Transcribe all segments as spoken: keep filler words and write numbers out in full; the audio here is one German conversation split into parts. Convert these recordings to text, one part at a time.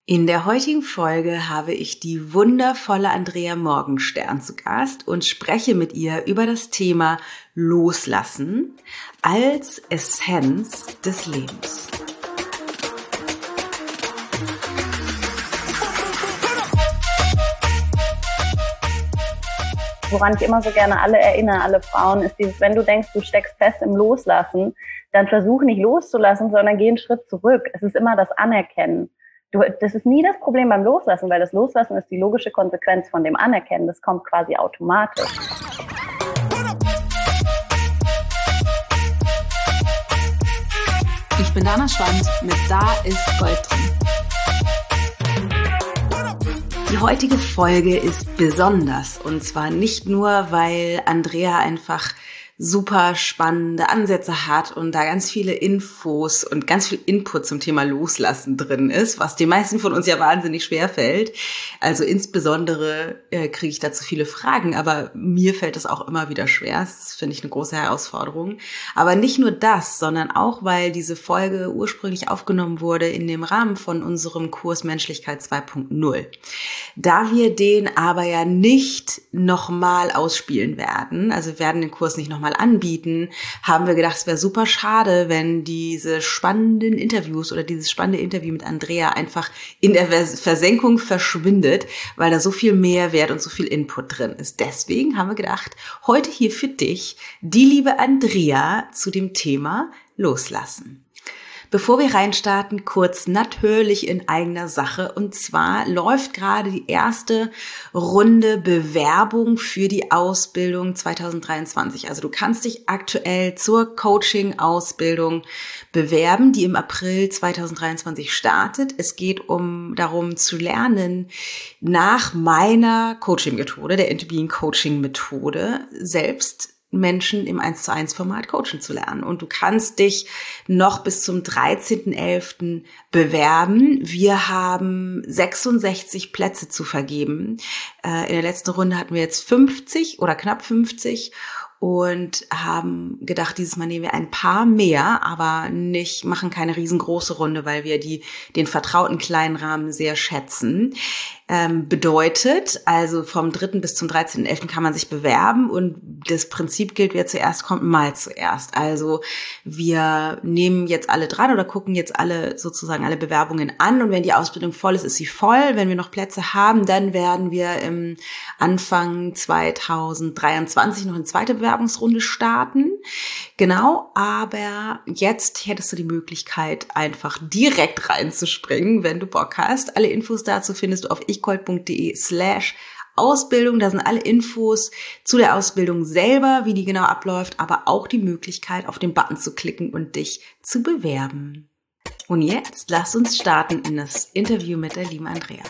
In der heutigen Folge habe ich die wundervolle Andrea Morgenstern zu Gast und spreche mit ihr über das Thema Loslassen als Essenz des Lebens. Woran ich immer so gerne alle erinnere, alle Frauen, ist dieses, wenn du denkst, du steckst fest im Loslassen, dann versuch nicht loszulassen, sondern geh einen Schritt zurück. Es ist immer das Anerkennen. Du, das ist nie das Problem beim Loslassen, weil das Loslassen ist die logische Konsequenz von dem Anerkennen. Das kommt quasi automatisch. Ich bin Dana Schwand mit Da ist Gold drin. Die heutige Folge ist besonders und zwar nicht nur, weil Andrea einfach super spannende Ansätze hat und da ganz viele Infos und ganz viel Input zum Thema Loslassen drin ist, was den meisten von uns ja wahnsinnig schwer fällt. Also insbesondere äh, kriege ich dazu viele Fragen, aber mir fällt es auch immer wieder schwer. Das finde ich eine große Herausforderung. Aber nicht nur das, sondern auch, weil diese Folge ursprünglich aufgenommen wurde in dem Rahmen von unserem Kurs Menschlichkeit zwei Punkt null. Da wir den aber ja nicht nochmal ausspielen werden, also wir werden den Kurs nicht nochmal anbieten, haben wir gedacht, es wäre super schade, wenn diese spannenden Interviews oder dieses spannende Interview mit Andrea einfach in der Versenkung verschwindet, weil da so viel Mehrwert und so viel Input drin ist. Deswegen haben wir gedacht, heute hier für dich die liebe Andrea zu dem Thema Loslassen. Bevor wir reinstarten, kurz natürlich in eigener Sache. Und zwar läuft gerade die erste Runde Bewerbung für die Ausbildung zwanzig dreiundzwanzig. Also du kannst dich aktuell zur Coaching-Ausbildung bewerben, die im April zwanzig dreiundzwanzig startet. Es geht um darum zu lernen, nach meiner Coaching-Methode, der Interbeing-Coaching-Methode, selbst Menschen im eins zu eins Format coachen zu lernen. Und du kannst dich noch bis zum dreizehnten elften bewerben. Wir haben sechsundsechzig Plätze zu vergeben. In der letzten Runde hatten wir jetzt fünfzig oder knapp fünfzig und haben gedacht, dieses Mal nehmen wir ein paar mehr, aber nicht, machen keine riesengroße Runde, weil wir die, den vertrauten kleinen Rahmen sehr schätzen. Ähm, bedeutet, also vom dritten bis zum dreizehnten elften kann man sich bewerben und das Prinzip gilt, wer zuerst kommt, mal zuerst. Also wir nehmen jetzt alle dran oder gucken jetzt alle sozusagen alle Bewerbungen an und wenn die Ausbildung voll ist, ist sie voll. Wenn wir noch Plätze haben, dann werden wir im Anfang zwanzig dreiundzwanzig noch eine zweite Bewerbungsrunde starten. Genau, aber jetzt hättest du die Möglichkeit, einfach direkt reinzuspringen, wenn du Bock hast. Alle Infos dazu findest du auf ichgold.de slash Ausbildung. Da sind alle Infos zu der Ausbildung selber, wie die genau abläuft, aber auch die Möglichkeit, auf den Button zu klicken und dich zu bewerben. Und jetzt lass uns starten in das Interview mit der lieben Andrea.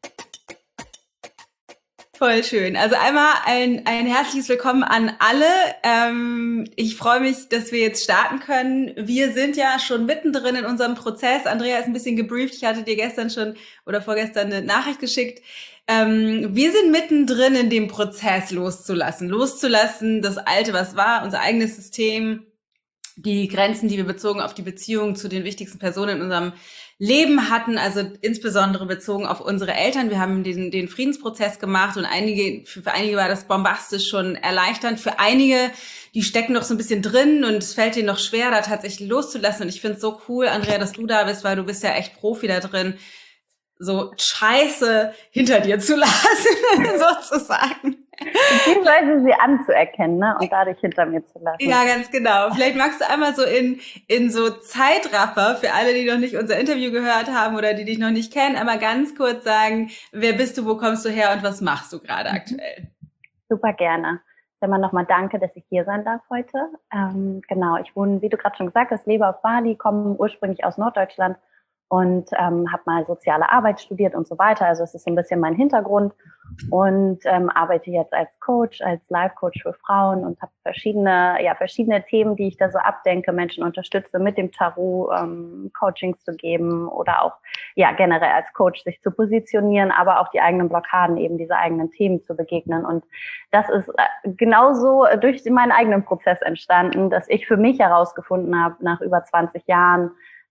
Voll schön. Also einmal ein, ein herzliches Willkommen an alle. Ähm, ich freue mich, dass wir jetzt starten können. Wir sind ja schon mittendrin in unserem Prozess. Andrea ist ein bisschen gebrieft. Ich hatte dir gestern schon oder vorgestern eine Nachricht geschickt. Ähm, wir sind mittendrin in dem Prozess loszulassen. Loszulassen, das Alte, was war, unser eigenes System, die Grenzen, die wir bezogen auf die Beziehung zu den wichtigsten Personen in unserem Leben hatten, also insbesondere bezogen auf unsere Eltern. Wir haben den, den Friedensprozess gemacht und einige, für, für einige war das bombastisch schon erleichternd. Für einige, die stecken noch so ein bisschen drin und es fällt denen noch schwer, da tatsächlich loszulassen. Und ich finde es so cool, Andrea, dass du da bist, weil du bist ja echt Profi da drin, so Scheiße hinter dir zu lassen, sozusagen. Beziehungsweise sie anzuerkennen, ne, und dadurch hinter mir zu lassen. Ja, ganz genau. Vielleicht magst du einmal so in in so Zeitraffer für alle, die noch nicht unser Interview gehört haben oder die dich noch nicht kennen, einmal ganz kurz sagen, wer bist du, wo kommst du her und was machst du gerade mhm. aktuell? Super gerne. Dann nochmal danke, dass ich hier sein darf heute. Ähm, genau, ich wohne, wie du gerade schon gesagt hast, lebe auf Bali, komme ursprünglich aus Norddeutschland und ähm, habe mal soziale Arbeit studiert und so weiter. Also es ist so ein bisschen mein Hintergrund und ähm, arbeite jetzt als Coach, als Life-Coach für Frauen und habe verschiedene, ja verschiedene Themen, die ich da so abdenke, Menschen unterstütze, mit dem Tarot ähm, Coachings zu geben oder auch ja generell als Coach sich zu positionieren, aber auch die eigenen Blockaden, eben diese eigenen Themen zu begegnen. Und das ist äh, genauso durch meinen eigenen Prozess entstanden, dass ich für mich herausgefunden habe, nach über zwanzig Jahren,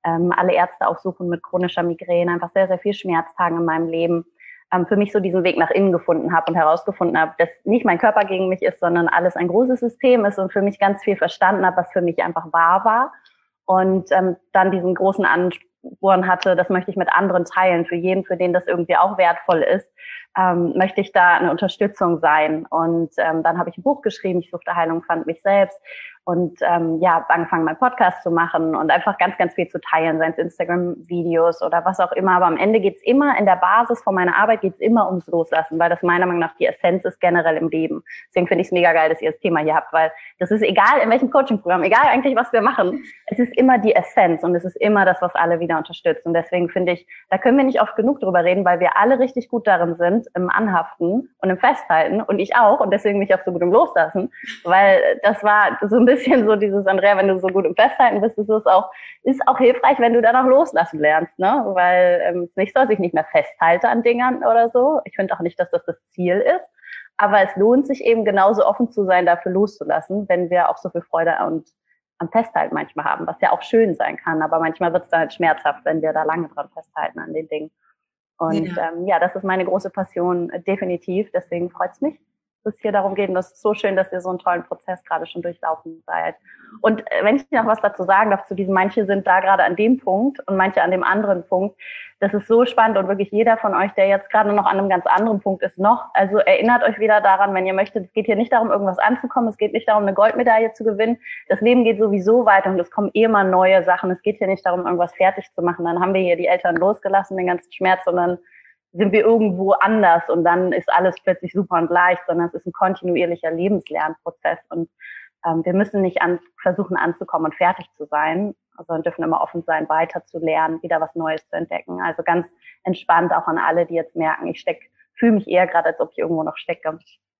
ähm, alle Ärzte aufsuchen mit chronischer Migräne, einfach sehr, sehr viel Schmerztagen in meinem Leben, ähm, für mich so diesen Weg nach innen gefunden habe und herausgefunden habe, dass nicht mein Körper gegen mich ist, sondern alles ein großes System ist und für mich ganz viel verstanden habe, was für mich einfach wahr war. Und ähm, dann diesen großen Ansporn hatte, das möchte ich mit anderen teilen, für jeden, für den das irgendwie auch wertvoll ist, ähm, möchte ich da eine Unterstützung sein. Und ähm, dann habe ich ein Buch geschrieben, ich suchte Heilung, fand mich selbst. Und ähm, ja, habe angefangen, meinen Podcast zu machen und einfach ganz, ganz viel zu teilen, seien es Instagram-Videos oder was auch immer. Aber am Ende geht's immer, in der Basis von meiner Arbeit geht's immer ums Loslassen, weil das meiner Meinung nach die Essenz ist generell im Leben. Deswegen finde ich es mega geil, dass ihr das Thema hier habt, weil das ist egal, in welchem Coaching-Programm, egal eigentlich, was wir machen, es ist immer die Essenz und es ist immer das, was alle wieder unterstützt. Und deswegen finde ich, da können wir nicht oft genug drüber reden, weil wir alle richtig gut darin sind, im Anhaften und im Festhalten und ich auch und deswegen mich auch so gut im Loslassen, weil das war so ein bisschen so dieses, Andrea, wenn du so gut im Festhalten bist, ist es auch, ist auch hilfreich, wenn du dann auch loslassen lernst, ne? Weil ähm, es ist nicht so, dass ich nicht mehr festhalte an Dingern oder so. Ich finde auch nicht, dass das das Ziel ist. Aber es lohnt sich eben genauso offen zu sein, dafür loszulassen, wenn wir auch so viel Freude und am Festhalten manchmal haben, was ja auch schön sein kann. Aber manchmal wird es dann halt schmerzhaft, wenn wir da lange dran festhalten an den Dingen. Und ja, ähm, ja das ist meine große Passion, äh, definitiv. Deswegen freut es mich, dass es hier darum geht. Und das ist so schön, dass ihr so einen tollen Prozess gerade schon durchlaufen seid. Und äh, wenn ich noch was dazu sagen darf, zu diesem, manche sind da gerade an dem Punkt und manche an dem anderen Punkt, das ist so spannend und wirklich jeder von euch, der jetzt gerade noch an einem ganz anderen Punkt ist, noch, also erinnert euch wieder daran, wenn ihr möchtet, es geht hier nicht darum, irgendwas anzukommen, es geht nicht darum, eine Goldmedaille zu gewinnen, das Leben geht sowieso weiter und es kommen eh immer neue Sachen, es geht hier nicht darum, irgendwas fertig zu machen, dann haben wir hier die Eltern losgelassen, den ganzen Schmerz, sondern sind wir irgendwo anders und dann ist alles plötzlich super und leicht, sondern es ist ein kontinuierlicher Lebenslernprozess und ähm, wir müssen nicht an, versuchen anzukommen und fertig zu sein, sondern dürfen immer offen sein, weiter zu lernen, wieder was Neues zu entdecken. Also ganz entspannt auch an alle, die jetzt merken, ich steck, fühle mich eher gerade, als ob ich irgendwo noch stecke.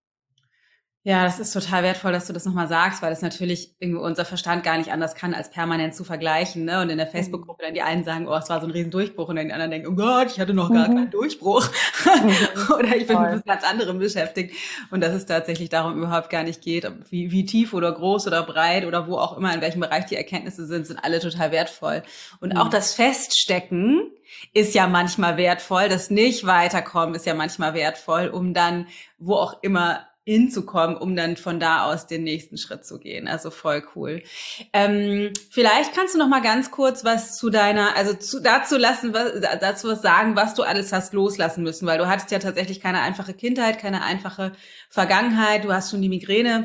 Ja, das ist total wertvoll, dass du das nochmal sagst, weil das natürlich irgendwie unser Verstand gar nicht anders kann, als permanent zu vergleichen, ne? Und in der Facebook-Gruppe dann die einen sagen, oh, es war so ein Riesendurchbruch und dann die anderen denken, oh Gott, ich hatte noch gar mhm. keinen Durchbruch. Mhm. Oder ich bin Voll. mit ganz anderem beschäftigt. Und dass es tatsächlich darum überhaupt gar nicht geht, wie, wie tief oder groß oder breit oder wo auch immer, in welchem Bereich die Erkenntnisse sind, sind alle total wertvoll. Und mhm. auch das Feststecken ist ja manchmal wertvoll, das nicht weiterkommen ist ja manchmal wertvoll, um dann, wo auch immer hinzukommen, um dann von da aus den nächsten Schritt zu gehen. Also voll cool. Ähm, vielleicht kannst du noch mal ganz kurz was zu deiner, also zu, dazu lassen, was, dazu was sagen, was du alles hast loslassen müssen, weil du hattest ja tatsächlich keine einfache Kindheit, keine einfache Vergangenheit. Du hast schon die Migräne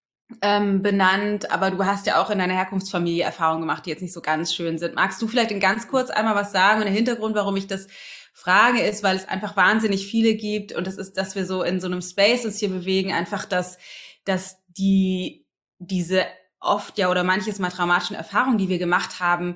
ähm, benannt, aber du hast ja auch in deiner Herkunftsfamilie Erfahrungen gemacht, die jetzt nicht so ganz schön sind. Magst du vielleicht in ganz kurz einmal was sagen und der Hintergrund, warum ich das Frage ist, weil es einfach wahnsinnig viele gibt und das ist, dass wir so in so einem Space uns hier bewegen, einfach, dass, dass die, diese oft ja oder manches mal traumatischen Erfahrungen, die wir gemacht haben,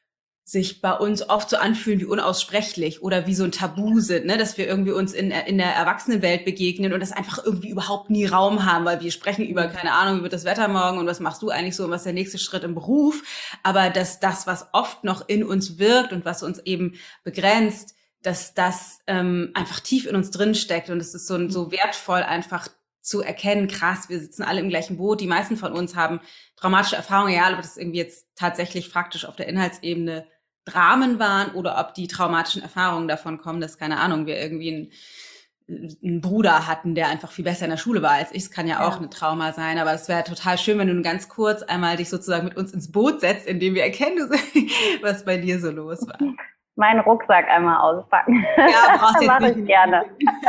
sich bei uns oft so anfühlen wie unaussprechlich oder wie so ein Tabu sind, ne, dass wir irgendwie uns in, in der Erwachsenenwelt begegnen und das einfach irgendwie überhaupt nie Raum haben, weil wir sprechen über, keine Ahnung, wie wird das Wetter morgen und was machst du eigentlich so und was ist der nächste Schritt im Beruf, aber dass das, was oft noch in uns wirkt und was uns eben begrenzt, dass das ähm, einfach tief in uns drin steckt und es ist so, so wertvoll einfach zu erkennen, krass, wir sitzen alle im gleichen Boot, die meisten von uns haben traumatische Erfahrungen, ja, aber das irgendwie jetzt tatsächlich faktisch auf der Inhaltsebene Dramen waren oder ob die traumatischen Erfahrungen davon kommen, dass, keine Ahnung, wir irgendwie einen, einen Bruder hatten, der einfach viel besser in der Schule war als ich, es kann ja auch ja. eine Trauma sein, aber es wäre total schön, wenn du ganz kurz einmal dich sozusagen mit uns ins Boot setzt, indem wir erkennen, was bei dir so los war. Meinen Rucksack einmal auspacken. Ja, brauchst jetzt Mache ich gerne.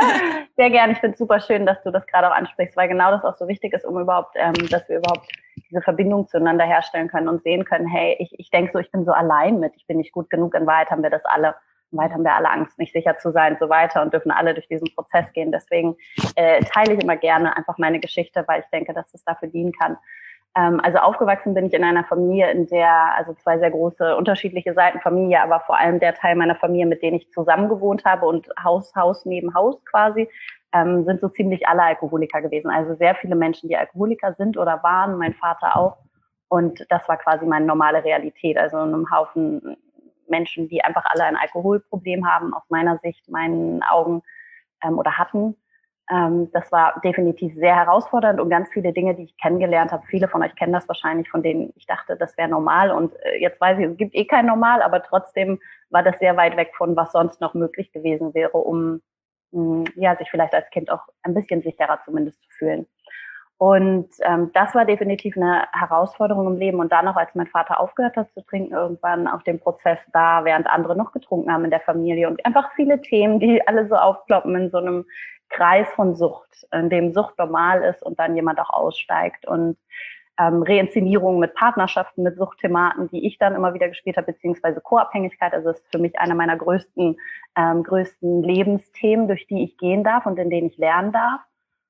Sehr gerne. Ich finde es super schön, dass du das gerade auch ansprichst, weil genau das auch so wichtig ist, um überhaupt, ähm, dass wir überhaupt diese Verbindung zueinander herstellen können und sehen können, hey, ich, ich denke so, ich bin so allein mit, ich bin nicht gut genug, in Wahrheit haben wir das alle. In Wahrheit haben wir alle Angst, nicht sicher zu sein und so weiter und dürfen alle durch diesen Prozess gehen. Deswegen äh, teile ich immer gerne einfach meine Geschichte, weil ich denke, dass es dafür dienen kann. Also aufgewachsen bin ich in einer Familie, in der, also zwei sehr große unterschiedliche Seiten Familie, aber vor allem der Teil meiner Familie, mit denen ich zusammen gewohnt habe und Haus, Haus neben Haus quasi, ähm, sind so ziemlich alle Alkoholiker gewesen. Also sehr viele Menschen, die Alkoholiker sind oder waren, mein Vater auch. Und das war quasi meine normale Realität. Also in einem Haufen Menschen, die einfach alle ein Alkoholproblem haben, aus meiner Sicht, meinen Augen, ähm, oder hatten. Ähm, das war definitiv sehr herausfordernd und ganz viele Dinge, die ich kennengelernt habe. Viele von euch kennen das wahrscheinlich, von denen ich dachte, das wäre normal. Und äh, jetzt weiß ich, es gibt eh kein Normal, aber trotzdem war das sehr weit weg von, was sonst noch möglich gewesen wäre, um mh, ja, sich vielleicht als Kind auch ein bisschen sicherer zumindest zu fühlen. Und ähm, das war definitiv eine Herausforderung im Leben. Und dann auch, als mein Vater aufgehört hat zu trinken, irgendwann auf dem Prozess da, während andere noch getrunken haben in der Familie. Und einfach viele Themen, die alle so aufploppen in so einem Kreis von Sucht, in dem Sucht normal ist und dann jemand auch aussteigt. Und ähm, Reinszenierungen mit Partnerschaften, mit Suchtthematen, die ich dann immer wieder gespielt habe, beziehungsweise Co-Abhängigkeit. Also das ist für mich einer meiner größten, ähm, größten Lebensthemen, durch die ich gehen darf und in denen ich lernen darf.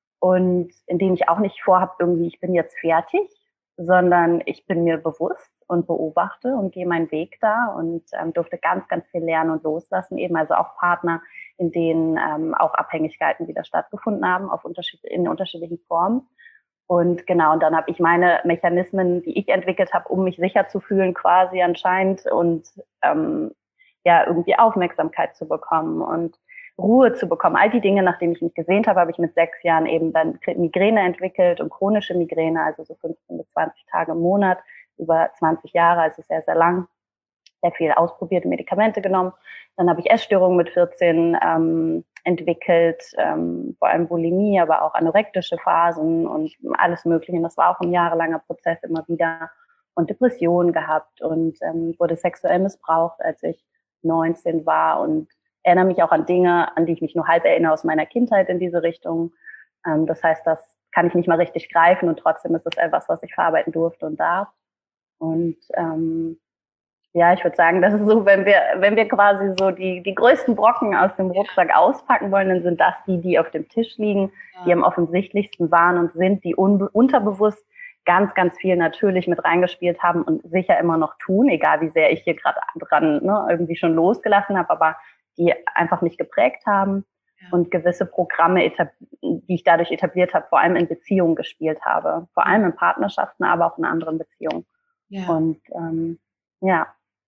Und in denen ich auch nicht vorhabe, irgendwie, ich bin jetzt fertig, sondern ich bin mir bewusst und beobachte und gehe meinen Weg da und ähm, durfte ganz, ganz viel lernen und loslassen, eben also auch Partner, in denen ähm, auch Abhängigkeiten wieder stattgefunden haben, auf unterschied- in unterschiedlichen Formen. Und genau, und dann habe ich meine Mechanismen, die ich entwickelt habe, um mich sicher zu fühlen, quasi anscheinend und ähm, ja irgendwie Aufmerksamkeit zu bekommen und Ruhe zu bekommen. All die Dinge, nachdem ich mich gesehnt habe, habe ich mit sechs Jahren eben dann Migräne entwickelt und chronische Migräne, also so fünfzehn bis zwanzig Tage im Monat, über zwanzig Jahre, also sehr, sehr lang. Sehr viel ausprobierte Medikamente genommen. Dann habe ich Essstörungen mit vierzehn ähm, entwickelt, ähm, vor allem Bulimie, aber auch anorektische Phasen und alles Mögliche. Und das war auch ein jahrelanger Prozess immer wieder. Und Depressionen gehabt und ähm, wurde sexuell missbraucht, als ich neunzehn war und erinnere mich auch an Dinge, an die ich mich nur halb erinnere aus meiner Kindheit in diese Richtung. Ähm, das heißt, das kann ich nicht mal richtig greifen und trotzdem ist es etwas, was ich verarbeiten durfte und darf. Und ähm, ja, ich würde sagen, das ist so, wenn wir, wenn wir quasi so die, die größten Brocken aus dem Rucksack auspacken wollen, dann sind das die, die auf dem Tisch liegen, ja. die am offensichtlichsten waren und sind, die unbe- unterbewusst ganz, ganz viel natürlich mit reingespielt haben und sicher immer noch tun, egal wie sehr ich hier gerade dran ne, irgendwie schon losgelassen habe, aber die einfach mich geprägt haben ja. und gewisse Programme, etab- die ich dadurch etabliert habe, vor allem in Beziehungen gespielt habe, vor allem in Partnerschaften, aber auch in anderen Beziehungen. Ja. Und ähm, ja,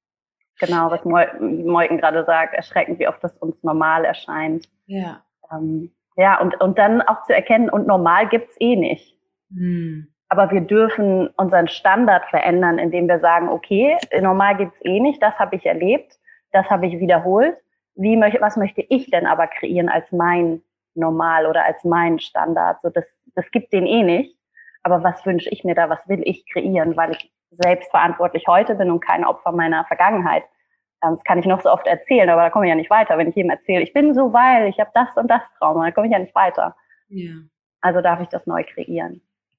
genau, was Moiken gerade sagt, erschreckend, wie oft das uns normal erscheint. Ja. Ähm, ja, und, und dann auch zu erkennen, und normal gibt's eh nicht. Hm. Aber wir dürfen unseren Standard verändern, indem wir sagen, okay, normal gibt's eh nicht, das habe ich erlebt, das habe ich wiederholt. Wie möchte, was möchte ich denn aber kreieren als mein Normal oder als mein Standard? So, das, das gibt den eh nicht. Aber was wünsche ich mir da? Was will ich kreieren? Weil ich selbstverantwortlich heute bin und kein Opfer meiner Vergangenheit. Das kann ich noch so oft erzählen, aber da komme ich ja nicht weiter. Wenn ich jedem erzähle, ich bin so, weil ich habe das und das Trauma, da komme ich ja nicht weiter. Ja. Also darf ich das neu kreieren.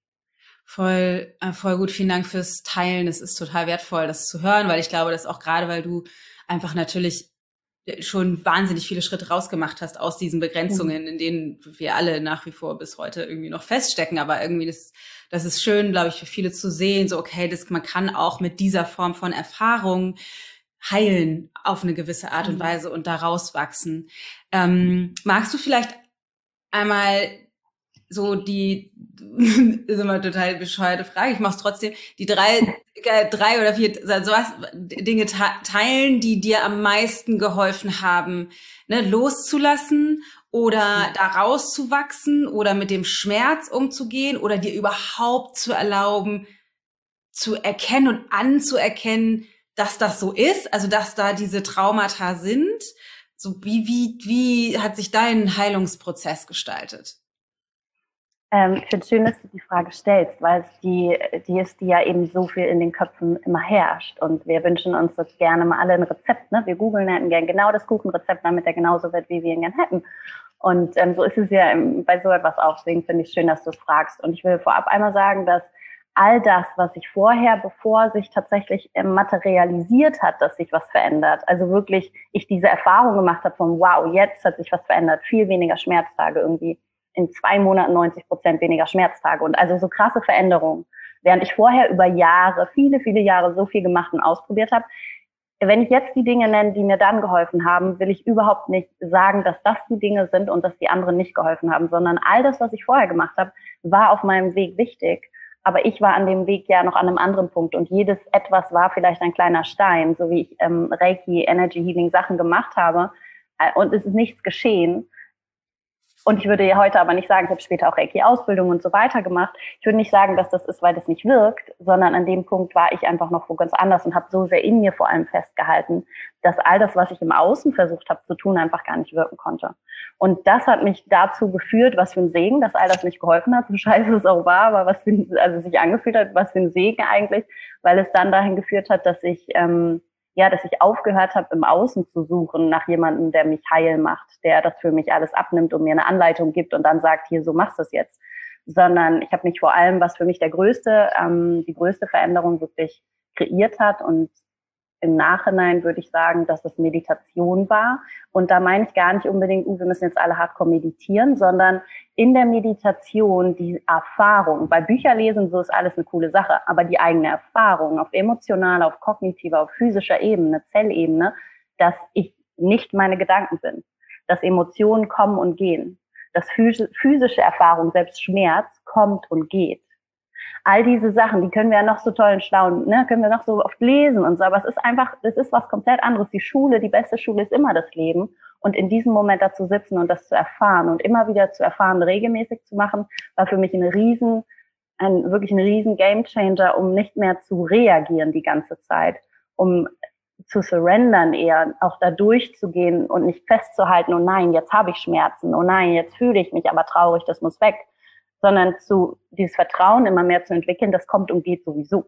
Voll, äh, voll gut. Vielen Dank fürs Teilen. Es ist total wertvoll, das zu hören, weil ich glaube, dass auch gerade, weil du einfach natürlich schon wahnsinnig viele Schritte rausgemacht hast aus diesen Begrenzungen, in denen wir alle nach wie vor bis heute irgendwie noch feststecken. Aber irgendwie das, das ist schön, glaube ich, für viele zu sehen, so okay, das, man kann auch mit dieser Form von Erfahrung heilen auf eine gewisse Art und Weise und da rauswachsen. Ähm, magst du vielleicht einmal so die, ist immer total bescheuerte Frage, ich mache es trotzdem, die drei, drei oder vier sowas, Dinge teilen, die dir am meisten geholfen haben, ne, loszulassen oder da rauszuwachsen oder mit dem Schmerz umzugehen oder dir überhaupt zu erlauben, zu erkennen und anzuerkennen, dass das so ist, also dass da diese Traumata sind. So wie, wie, wie hat sich dein Heilungsprozess gestaltet? Ähm, ich finde es schön, dass du die Frage stellst, weil es die, die ist, die ja eben so viel in den Köpfen immer herrscht. Und wir wünschen uns das gerne mal alle ein Rezept. Ne? Wir googeln hätten gern genau das Kuchenrezept, damit der genauso wird, wie wir ihn gern hätten. Und ähm, so ist es ja im, bei so etwas auch. Deswegen finde ich es schön, dass du es fragst. Und ich will vorab einmal sagen, dass all das, was sich vorher, bevor sich tatsächlich ähm, materialisiert hat, dass sich was verändert, also wirklich ich diese Erfahrung gemacht habe von wow, jetzt hat sich was verändert, viel weniger Schmerztage irgendwie, in zwei Monaten neunzig Prozent weniger Schmerztage und also so krasse Veränderungen. Während ich vorher über Jahre, viele, viele Jahre so viel gemacht und ausprobiert habe, wenn ich jetzt die Dinge nenne, die mir dann geholfen haben, will ich überhaupt nicht sagen, dass das die Dinge sind und dass die anderen nicht geholfen haben, sondern all das, was ich vorher gemacht habe, war auf meinem Weg wichtig. Aber ich war an dem Weg ja noch an einem anderen Punkt und jedes etwas war vielleicht ein kleiner Stein, so wie ich ähm, Reiki, Energy Healing Sachen gemacht habe äh, und es ist nichts geschehen. Und ich würde heute aber nicht sagen, ich habe später auch Reiki-Ausbildung und so weiter gemacht. Ich würde nicht sagen, dass das ist, weil das nicht wirkt, sondern an dem Punkt war ich einfach noch wo ganz anders und habe so sehr in mir vor allem festgehalten, dass all das, was ich im Außen versucht habe zu tun, einfach gar nicht wirken konnte. Und das hat mich dazu geführt, was für ein Segen, dass all das nicht geholfen hat, so scheiße es auch war, aber was für ein, also sich angefühlt hat, was für ein Segen eigentlich, weil es dann dahin geführt hat, dass ich ähm, ja, dass ich aufgehört habe, im Außen zu suchen nach jemandem, der mich heil macht, der das für mich alles abnimmt und mir eine Anleitung gibt und dann sagt, hier, so machst du es jetzt. Sondern ich habe mich vor allem, was für mich der größte, ähm, die größte Veränderung wirklich kreiert hat und im Nachhinein würde ich sagen, dass es Meditation war. Und da meine ich gar nicht unbedingt, uh, wir müssen jetzt alle hardcore meditieren, sondern in der Meditation die Erfahrung. Bei Bücherlesen, so ist alles eine coole Sache, aber die eigene Erfahrung auf emotionaler, auf kognitiver, auf physischer Ebene, Zellebene, dass ich nicht meine Gedanken bin, dass Emotionen kommen und gehen, dass physische Erfahrung, selbst Schmerz, kommt und geht. All diese Sachen, die können wir ja noch so toll und schlau, ne, können wir noch so oft lesen und so, aber es ist einfach, es ist was komplett anderes. Die Schule, die beste Schule ist immer das Leben und in diesem Moment da zu sitzen und das zu erfahren und immer wieder zu erfahren, regelmäßig zu machen, war für mich ein riesen, ein wirklich ein riesen Gamechanger, um nicht mehr zu reagieren die ganze Zeit, um zu surrendern eher, auch da durchzugehen und nicht festzuhalten, oh nein, jetzt habe ich Schmerzen, oh nein, jetzt fühle ich mich aber traurig, das muss weg, sondern zu dieses Vertrauen immer mehr zu entwickeln, das kommt und geht sowieso.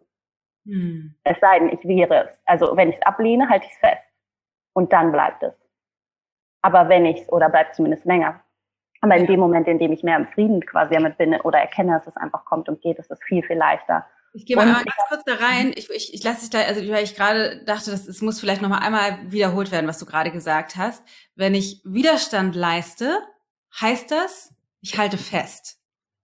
Hm. Es sei denn, ich wehre es. Also wenn ich es ablehne, halte ich es fest. Und dann bleibt es. Aber wenn ich es, oder bleibt zumindest länger. Aber in dem Moment, in dem ich mehr im Frieden quasi damit bin oder erkenne, dass es einfach kommt und geht, ist es viel, viel leichter. Ich gehe mal einmal ganz kurz da rein. Ich, ich, ich lasse dich da, also weil ich gerade dachte, das, es muss vielleicht nochmal einmal wiederholt werden, was du gerade gesagt hast. Wenn ich Widerstand leiste, heißt das, ich halte fest.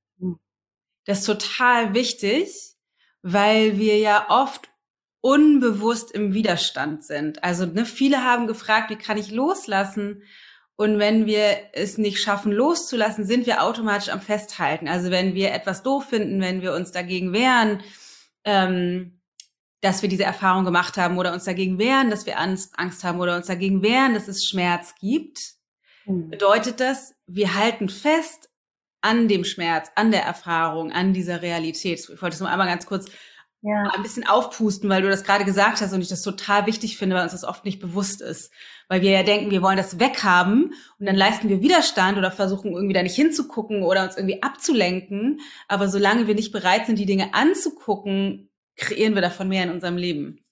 Das ist total wichtig, weil wir ja oft unbewusst im Widerstand sind. Also ne, viele haben gefragt, wie kann ich loslassen? Und wenn wir es nicht schaffen, loszulassen, sind wir automatisch am Festhalten. Also wenn wir etwas doof finden, wenn wir uns dagegen wehren, ähm, dass wir diese Erfahrung gemacht haben oder uns dagegen wehren, dass wir Angst, Angst haben oder uns dagegen wehren, dass es Schmerz gibt, mhm. bedeutet das, wir halten fest an dem Schmerz, an der Erfahrung, an dieser Realität. Ich wollte es nur einmal ganz kurz ja. ein bisschen aufpusten, weil du das gerade gesagt hast und ich das total wichtig finde, weil uns das oft nicht bewusst ist. Weil wir ja denken, wir wollen das weghaben und dann leisten wir Widerstand oder versuchen irgendwie da nicht hinzugucken oder uns irgendwie abzulenken. Aber solange wir nicht bereit sind, die Dinge anzugucken, kreieren wir davon mehr in unserem Leben.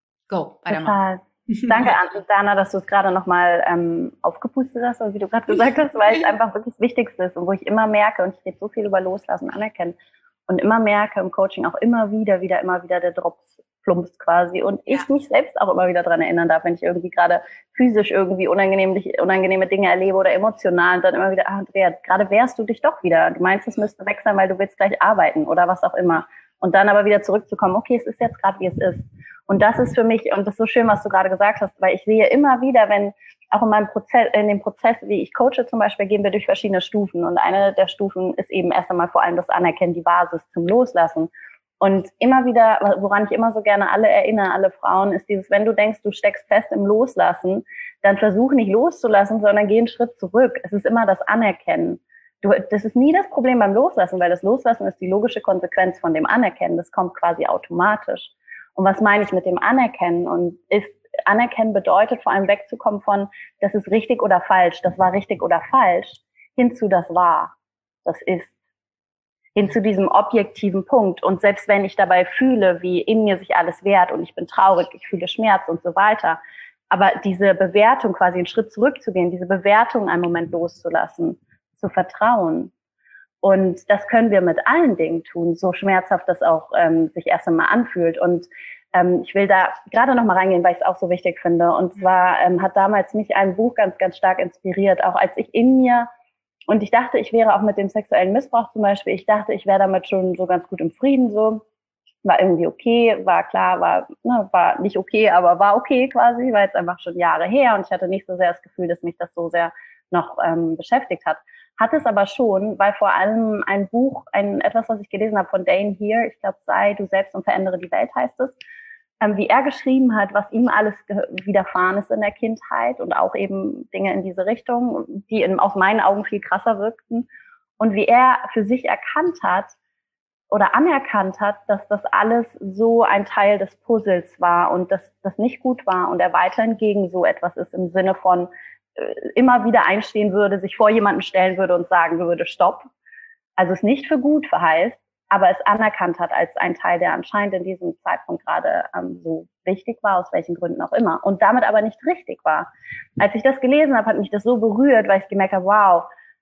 Go, weitermachen. Danke, Dana, dass du es gerade nochmal ähm, aufgepustet hast, oder wie du gerade gesagt hast, weil es einfach wirklich das Wichtigste ist und wo ich immer merke, und ich rede so viel über Loslassen, anerkennen, und immer merke im Coaching auch immer wieder, wieder, immer wieder der Drops plumpst quasi und ich ja. mich selbst auch immer wieder dran erinnern darf, wenn ich irgendwie gerade physisch irgendwie unangenehm, unangenehme Dinge erlebe oder emotional und dann immer wieder, ah, Andrea, gerade wehrst du dich doch wieder. Du meinst, es müsste weg sein, weil du willst gleich arbeiten oder was auch immer. Und dann aber wieder zurückzukommen, okay, es ist jetzt gerade, wie es ist. Und das ist für mich, und das ist so schön, was du gerade gesagt hast, weil ich sehe immer wieder, wenn auch in meinem Prozess, in dem Prozess, wie ich coache zum Beispiel, gehen wir durch verschiedene Stufen. Und eine der Stufen ist eben erst einmal vor allem das Anerkennen, die Basis zum Loslassen. Und immer wieder, woran ich immer so gerne alle erinnere, alle Frauen, ist dieses, wenn du denkst, du steckst fest im Loslassen, dann versuch nicht loszulassen, sondern geh einen Schritt zurück. Es ist immer das Anerkennen. Du, das ist nie das Problem beim Loslassen, weil das Loslassen ist die logische Konsequenz von dem Anerkennen. Das kommt quasi automatisch. Und was meine ich mit dem Anerkennen? Und ist, Anerkennen bedeutet vor allem wegzukommen von, das ist richtig oder falsch, das war richtig oder falsch, hin zu das war, das ist. Hin zu diesem objektiven Punkt. Und selbst wenn ich dabei fühle, wie in mir sich alles wehrt und ich bin traurig, ich fühle Schmerz und so weiter, aber diese Bewertung quasi einen Schritt zurückzugehen, diese Bewertung einen Moment loszulassen, zu vertrauen. Und das können wir mit allen Dingen tun, so schmerzhaft das auch ähm, sich erst einmal anfühlt. Und ähm, ich will da gerade noch mal reingehen, weil ich es auch so wichtig finde. Und zwar ähm, hat damals mich ein Buch ganz, ganz stark inspiriert, auch als ich in mir, und ich dachte, ich wäre auch mit dem sexuellen Missbrauch zum Beispiel, ich dachte, ich wäre damit schon so ganz gut im Frieden, so. War irgendwie okay, war klar, war, ne, war nicht okay, aber war okay quasi, war jetzt einfach schon Jahre her und ich hatte nicht so sehr das Gefühl, dass mich das so sehr noch ähm, beschäftigt hat. Hat es aber schon, weil vor allem ein Buch, ein etwas, was ich gelesen habe von Dane Here, ich glaube, sei du selbst und verändere die Welt heißt es, ähm, wie er geschrieben hat, was ihm alles widerfahren ist in der Kindheit und auch eben Dinge in diese Richtung, die in, aus meinen Augen viel krasser wirkten. Und wie er für sich erkannt hat oder anerkannt hat, dass das alles so ein Teil des Puzzles war und dass das nicht gut war und er weiterhin gegen so etwas ist im Sinne von äh, immer wieder einstehen würde, sich vor jemanden stellen würde und sagen würde, stopp. Also es nicht für gut verheißt, aber es anerkannt hat als ein Teil, der anscheinend in diesem Zeitpunkt gerade ähm, so wichtig war, aus welchen Gründen auch immer, und damit aber nicht richtig war. Als ich das gelesen habe, hat mich das so berührt, weil ich gemerkt habe, wow,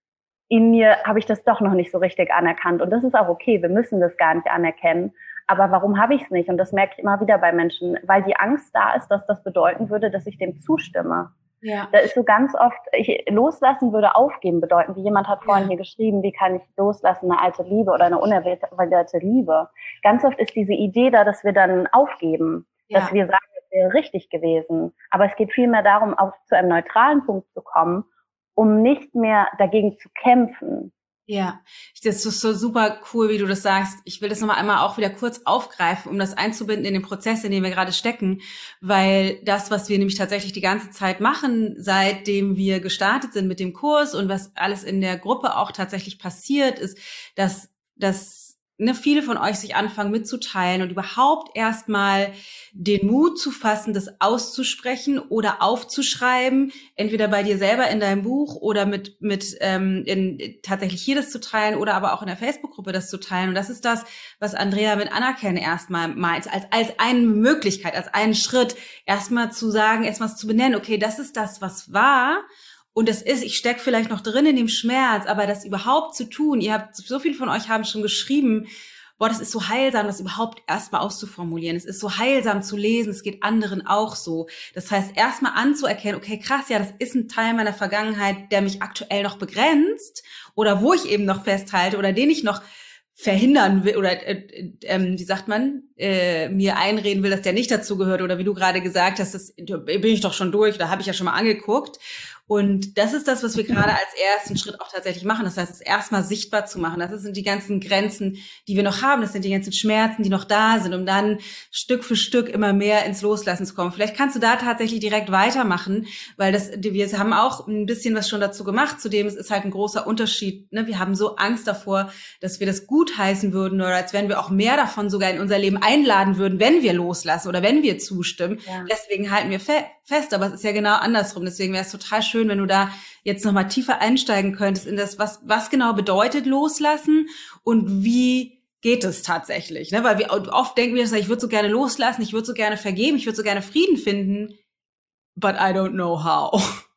in mir habe ich das doch noch nicht so richtig anerkannt. Und das ist auch okay, wir müssen das gar nicht anerkennen. Aber warum habe ich es nicht? Und das merke ich immer wieder bei Menschen, weil die Angst da ist, dass das bedeuten würde, dass ich dem zustimme. Ja. Da ist so ganz oft, ich, loslassen würde aufgeben bedeuten, wie jemand hat vorhin ja. hier geschrieben, wie kann ich loslassen, eine alte Liebe oder eine unerwiderte Liebe. Ganz oft ist diese Idee da, dass wir dann aufgeben, ja. dass wir sagen, das wäre richtig gewesen. Aber es geht vielmehr darum, auch zu einem neutralen Punkt zu kommen, um nicht mehr dagegen zu kämpfen. Ja, das ist so super cool, wie du das sagst. Ich will das nochmal einmal auch wieder kurz aufgreifen, um das einzubinden in den Prozess, in dem wir gerade stecken, weil das, was wir nämlich tatsächlich die ganze Zeit machen, seitdem wir gestartet sind mit dem Kurs und was alles in der Gruppe auch tatsächlich passiert, ist, dass, dass ne, viele von euch sich anfangen mitzuteilen und überhaupt erstmal den Mut zu fassen, das auszusprechen oder aufzuschreiben, entweder bei dir selber in deinem Buch oder mit mit ähm, in, tatsächlich hier das zu teilen oder aber auch in der Facebook-Gruppe das zu teilen. Und das ist das, was Andrea mit Anerkennen erstmal meint, als als eine Möglichkeit, als einen Schritt, erstmal zu sagen, erstmal zu benennen, okay, das ist das, was war. Und das ist, ich stecke vielleicht noch drin in dem Schmerz, aber das überhaupt zu tun, ihr habt, so viele von euch haben schon geschrieben, boah, das ist so heilsam, das überhaupt erstmal auszuformulieren. Es ist so heilsam zu lesen, es geht anderen auch so. Das heißt, erstmal anzuerkennen, okay, krass, ja, das ist ein Teil meiner Vergangenheit, der mich aktuell noch begrenzt oder wo ich eben noch festhalte oder den ich noch verhindern will oder äh, äh, wie sagt man, äh, mir einreden will, dass der nicht dazu gehört oder wie du gerade gesagt hast, das bin ich doch schon durch, da habe ich ja schon mal angeguckt. Und das ist das, was wir gerade als ersten Schritt auch tatsächlich machen. Das heißt, es erstmal sichtbar zu machen. Das sind die ganzen Grenzen, die wir noch haben. Das sind die ganzen Schmerzen, die noch da sind, um dann Stück für Stück immer mehr ins Loslassen zu kommen. Vielleicht kannst du da tatsächlich direkt weitermachen, weil das, wir haben auch ein bisschen was schon dazu gemacht. Zudem ist es halt ein großer Unterschied. Ne? Wir haben so Angst davor, dass wir das gutheißen würden oder als wenn wir auch mehr davon sogar in unser Leben einladen würden, wenn wir loslassen oder wenn wir zustimmen. Ja. Deswegen halten wir fe- fest. Aber es ist ja genau andersrum. Deswegen wäre es total schön, schön, wenn du da jetzt nochmal tiefer einsteigen könntest in das, was, was genau bedeutet loslassen und wie geht es tatsächlich, ne? Weil wir oft denken wir, ich würde so gerne loslassen, ich würde so gerne vergeben, ich würde so gerne Frieden finden, but I don't know how.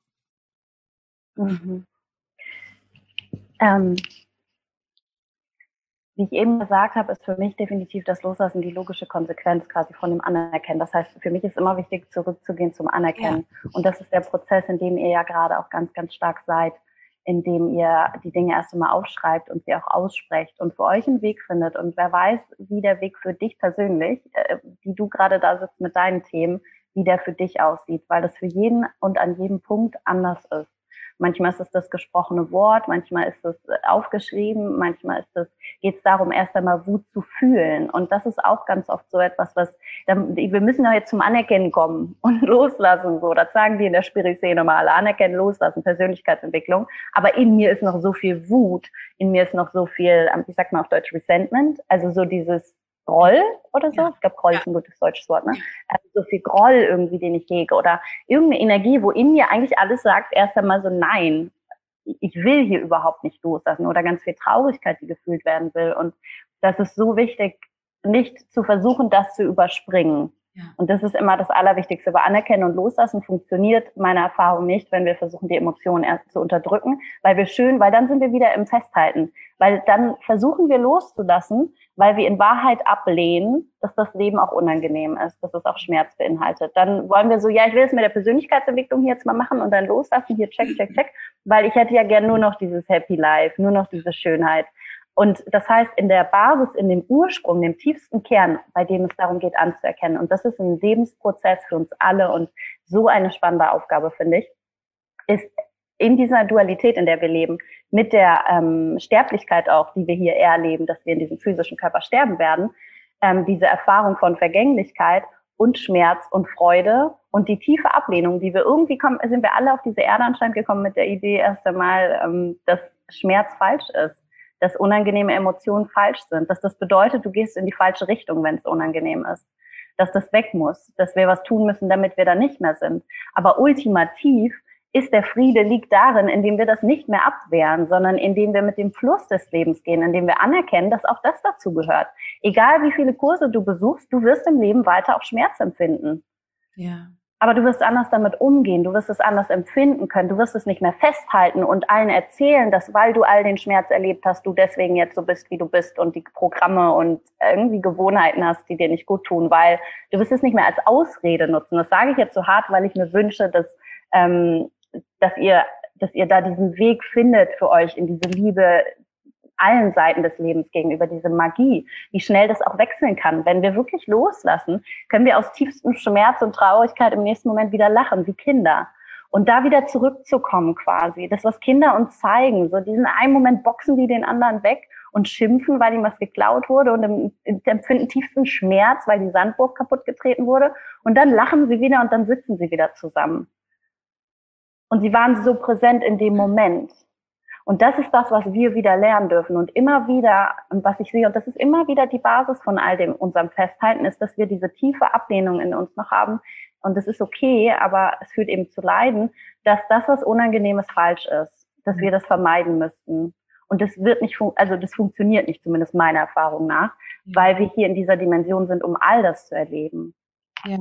Mhm. Ähm, wie ich eben gesagt habe, ist für mich definitiv das Loslassen die logische Konsequenz quasi von dem Anerkennen. Das heißt, für mich ist immer wichtig, zurückzugehen zum Anerkennen. Ja. Und das ist der Prozess, in dem ihr ja gerade auch ganz, ganz stark seid, in dem ihr die Dinge erst einmal aufschreibt und sie auch aussprecht und für euch einen Weg findet. Und wer weiß, wie der Weg für dich persönlich, äh, wie du gerade da sitzt mit deinen Themen, wie der für dich aussieht, weil das für jeden und an jedem Punkt anders ist. Manchmal ist es das gesprochene Wort, manchmal ist es aufgeschrieben, manchmal ist es, geht es darum, erst einmal Wut zu fühlen. Und das ist auch ganz oft so etwas, was, wir müssen ja jetzt zum Anerkennen kommen und loslassen, so. Das sagen die in der Spiri-Szene mal, alle anerkennen, loslassen, Persönlichkeitsentwicklung. Aber in mir ist noch so viel Wut, in mir ist noch so viel, ich sag mal auf Deutsch Resentment, also so dieses Groll oder so. Ja. Ich glaube, Groll ist ein gutes deutsches Wort, ne? Also so viel Groll irgendwie, den ich hege oder irgendeine Energie, wo in mir eigentlich alles sagt, erst einmal so nein, ich will hier überhaupt nicht loslassen oder ganz viel Traurigkeit, die gefühlt werden will. Und das ist so wichtig, nicht zu versuchen, das zu überspringen. Ja. Und das ist immer das Allerwichtigste. Bei Anerkennen und Loslassen funktioniert meiner Erfahrung nicht, wenn wir versuchen, die Emotionen erst zu unterdrücken, weil wir schön, weil dann sind wir wieder im Festhalten. Weil dann versuchen wir loszulassen, weil wir in Wahrheit ablehnen, dass das Leben auch unangenehm ist, dass es auch Schmerz beinhaltet. Dann wollen wir so, ja, ich will es mit der Persönlichkeitsentwicklung hier jetzt mal machen und dann loslassen, hier check, check, check, weil ich hätte ja gern nur noch dieses Happy Life, nur noch diese Schönheit. Und das heißt, in der Basis, in dem Ursprung, dem tiefsten Kern, bei dem es darum geht, anzuerkennen, und das ist ein Lebensprozess für uns alle und so eine spannende Aufgabe, finde ich, ist in dieser Dualität, in der wir leben, mit der ähm, Sterblichkeit auch, die wir hier erleben, dass wir in diesem physischen Körper sterben werden, ähm, diese Erfahrung von Vergänglichkeit und Schmerz und Freude und die tiefe Ablehnung, die wir irgendwie kommen, sind wir alle auf diese Erde anscheinend gekommen mit der Idee erst einmal, ähm, dass Schmerz falsch ist, dass unangenehme Emotionen falsch sind, dass das bedeutet, du gehst in die falsche Richtung, wenn es unangenehm ist, dass das weg muss, dass wir was tun müssen, damit wir da nicht mehr sind. Aber ultimativ ist der Friede liegt darin, indem wir das nicht mehr abwehren, sondern indem wir mit dem Fluss des Lebens gehen, indem wir anerkennen, dass auch das dazu gehört. Egal wie viele Kurse du besuchst, du wirst im Leben weiter auch Schmerz empfinden. Ja. Aber du wirst anders damit umgehen, du wirst es anders empfinden können, du wirst es nicht mehr festhalten und allen erzählen, dass weil du all den Schmerz erlebt hast, du deswegen jetzt so bist, wie du bist und die Programme und irgendwie Gewohnheiten hast, die dir nicht gut tun, weil du wirst es nicht mehr als Ausrede nutzen. Das sage ich jetzt so hart, weil ich mir wünsche, dass ähm, dass ihr, dass ihr da diesen Weg findet für euch in diese Liebe allen Seiten des Lebens gegenüber, diese Magie, wie schnell das auch wechseln kann. Wenn wir wirklich loslassen, können wir aus tiefstem Schmerz und Traurigkeit im nächsten Moment wieder lachen, wie Kinder. Und da wieder zurückzukommen quasi, das, was Kinder uns zeigen, so diesen einen Moment boxen die den anderen weg und schimpfen, weil ihm was geklaut wurde und empfinden tiefsten Schmerz, weil die Sandburg kaputt getreten wurde. Und dann lachen sie wieder und dann sitzen sie wieder zusammen. Und sie waren so präsent in dem Moment. Und das ist das, was wir wieder lernen dürfen. Und immer wieder, und was ich sehe, und das ist immer wieder die Basis von all dem, unserem Festhalten, ist, dass wir diese tiefe Ablehnung in uns noch haben. Und das ist okay, aber es führt eben zu Leiden, dass das, was unangenehm ist, falsch ist. Dass wir das vermeiden müssten. Und das wird nicht, fun- also das funktioniert nicht, zumindest meiner Erfahrung nach, weil wir hier in dieser Dimension sind, um all das zu erleben. Ja.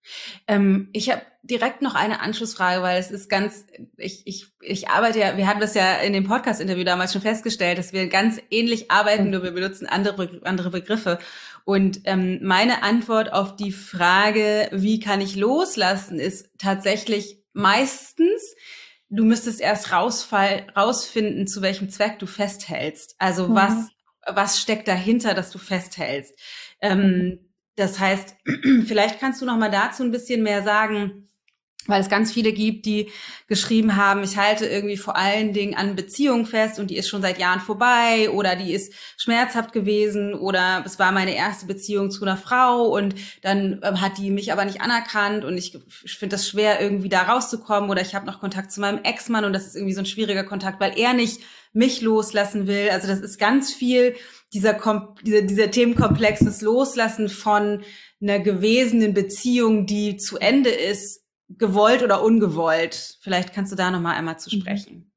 Ähm, ich habe direkt noch eine Anschlussfrage, weil es ist ganz, ich, ich, ich arbeite ja, wir hatten das ja in dem Podcast-Interview damals schon festgestellt, dass wir ganz ähnlich arbeiten, nur wir benutzen andere, andere Begriffe. Und ähm, meine Antwort auf die Frage, wie kann ich loslassen, ist tatsächlich meistens, du müsstest erst rausfall, rausfinden, zu welchem Zweck du festhältst. Also mhm. was, was steckt dahinter, dass du festhältst. Ähm, Das heißt, vielleicht kannst du noch mal dazu ein bisschen mehr sagen, weil es ganz viele gibt, die geschrieben haben, ich halte irgendwie vor allen Dingen an Beziehungen fest und die ist schon seit Jahren vorbei oder die ist schmerzhaft gewesen oder es war meine erste Beziehung zu einer Frau und dann ähm, hat die mich aber nicht anerkannt und ich, ich finde das schwer, irgendwie da rauszukommen oder ich habe noch Kontakt zu meinem Ex-Mann und das ist irgendwie so ein schwieriger Kontakt, weil er nicht mich loslassen will. Also das ist ganz viel dieser, dieser, dieser Themenkomplex, das Loslassen von einer gewesenen Beziehung, die zu Ende ist, gewollt oder ungewollt. Vielleicht kannst du da noch mal einmal zu sprechen.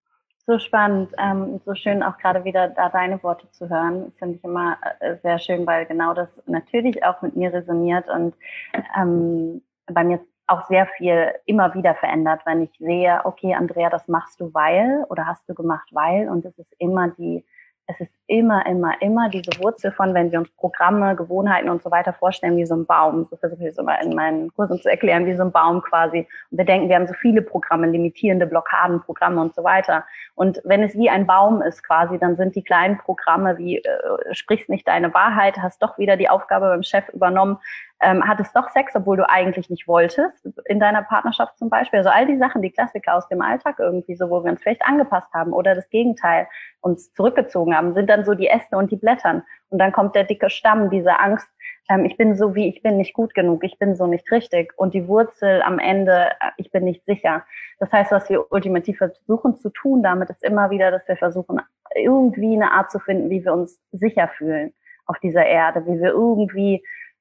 So spannend, ähm, so schön auch gerade wieder da deine Worte zu hören. Das finde ich immer äh, sehr schön, weil genau das natürlich auch mit mir resoniert und ähm, bei mir auch sehr viel immer wieder verändert, wenn ich sehe, okay, Andrea, das machst du weil oder hast du gemacht weil und es ist immer die Es ist immer, immer, immer diese Wurzel von, wenn wir uns Programme, Gewohnheiten und so weiter vorstellen, wie so ein Baum. So versuche ich es immer in meinen Kursen zu erklären, wie so ein Baum quasi. Und wir denken, wir haben so viele Programme, limitierende Blockaden, Programme und so weiter. Und wenn es wie ein Baum ist quasi, dann sind die kleinen Programme wie, äh, sprichst nicht deine Wahrheit, hast doch wieder die Aufgabe beim Chef übernommen, ähm, hattest doch Sex, obwohl du eigentlich nicht wolltest, in deiner Partnerschaft zum Beispiel. Also all die Sachen, die Klassiker aus dem Alltag irgendwie, so wo wir uns vielleicht angepasst haben oder das Gegenteil, uns zurückgezogen haben, sind dann so die Äste und die Blättern. Und dann kommt der dicke Stamm, diese Angst, ähm, ich bin so wie, ich bin nicht gut genug, ich bin so nicht richtig. Und die Wurzel am Ende, äh, ich bin nicht sicher. Das heißt, was wir ultimativ versuchen zu tun damit, ist immer wieder, dass wir versuchen, irgendwie eine Art zu finden, wie wir uns sicher fühlen auf dieser Erde, wie wir irgendwie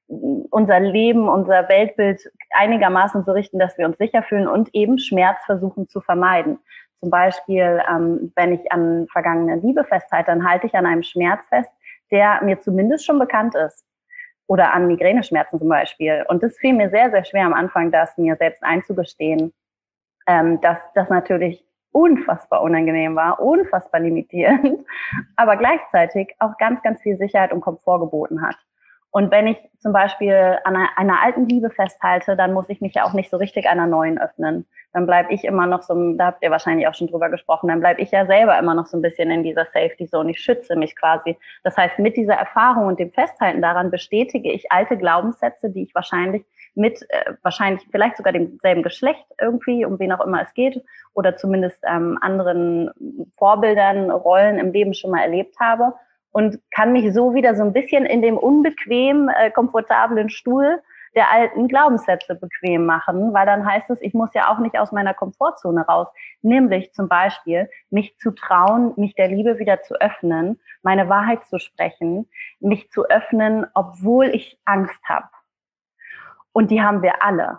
unser Leben, unser Weltbild einigermaßen so richten, dass wir uns sicher fühlen und eben Schmerz versuchen zu vermeiden. Zum Beispiel, ähm, wenn ich an vergangener Liebe festhalte, dann halte ich an einem Schmerz fest, der mir zumindest schon bekannt ist. Oder an Migräneschmerzen zum Beispiel. Und das fiel mir sehr, sehr schwer am Anfang, das mir selbst einzugestehen, ähm, dass das natürlich unfassbar unangenehm war, unfassbar limitierend, aber gleichzeitig auch ganz, ganz viel Sicherheit und Komfort geboten hat. Und wenn ich zum Beispiel an einer, einer alten Liebe festhalte, dann muss ich mich ja auch nicht so richtig einer neuen öffnen. Dann bleibe ich immer noch so, da habt ihr wahrscheinlich auch schon drüber gesprochen, dann bleibe ich ja selber immer noch so ein bisschen in dieser Safety Zone. Ich schütze mich quasi. Das heißt, mit dieser Erfahrung und dem Festhalten daran bestätige ich alte Glaubenssätze, die ich wahrscheinlich mit, äh, wahrscheinlich vielleicht sogar demselben Geschlecht irgendwie, um wen auch immer es geht, oder zumindest ähm, anderen Vorbildern, Rollen im Leben schon mal erlebt habe. Und kann mich so wieder so ein bisschen in dem unbequem, äh, komfortablen Stuhl der alten Glaubenssätze bequem machen, weil dann heißt es, ich muss ja auch nicht aus meiner Komfortzone raus, nämlich zum Beispiel mich zu trauen, mich der Liebe wieder zu öffnen, meine Wahrheit zu sprechen, mich zu öffnen, obwohl ich Angst habe. Und die haben wir alle.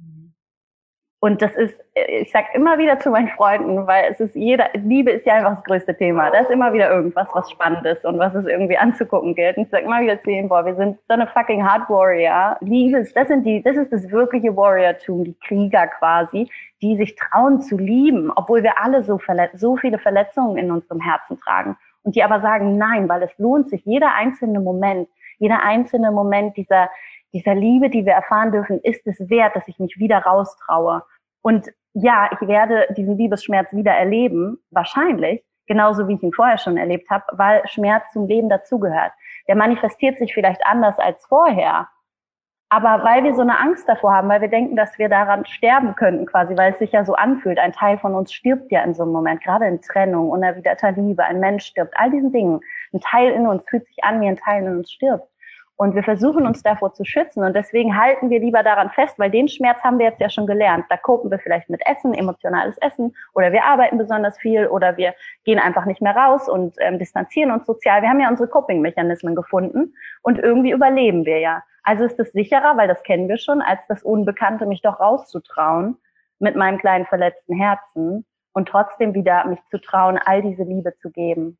Und das ist, ich sag immer wieder zu meinen Freunden, weil es ist jeder, Liebe ist ja einfach das größte Thema. Da ist immer wieder irgendwas, was spannend ist und was es irgendwie anzugucken gilt. Und ich sag immer wieder zu ihnen, boah, wir sind so eine fucking Hard Warrior. Liebe ist, das sind die, das ist das wirkliche Warriortum, die Krieger quasi, die sich trauen zu lieben, obwohl wir alle so verlet- so viele Verletzungen in unserem Herzen tragen. Und die aber sagen, nein, weil es lohnt sich, jeder einzelne Moment, jeder einzelne Moment dieser, dieser Liebe, die wir erfahren dürfen, ist es wert, dass ich mich wieder raustraue. Und ja, ich werde diesen Liebesschmerz wieder erleben, wahrscheinlich, genauso wie ich ihn vorher schon erlebt habe, weil Schmerz zum Leben dazugehört. Der manifestiert sich vielleicht anders als vorher. Aber weil wir so eine Angst davor haben, weil wir denken, dass wir daran sterben könnten quasi, weil es sich ja so anfühlt, ein Teil von uns stirbt ja in so einem Moment, gerade in Trennung, unerwiderter Liebe, ein Mensch stirbt, all diesen Dingen. Ein Teil in uns fühlt sich an, wie ein Teil in uns stirbt. Und wir versuchen uns davor zu schützen und deswegen halten wir lieber daran fest, weil den Schmerz haben wir jetzt ja schon gelernt. Da kopen wir vielleicht mit Essen, emotionales Essen, oder wir arbeiten besonders viel oder wir gehen einfach nicht mehr raus und ähm, distanzieren uns sozial. Wir haben ja unsere Coping-Mechanismen gefunden und irgendwie überleben wir ja. Also ist es sicherer, weil das kennen wir schon, als das Unbekannte, mich doch rauszutrauen mit meinem kleinen verletzten Herzen und trotzdem wieder mich zu trauen, all diese Liebe zu geben.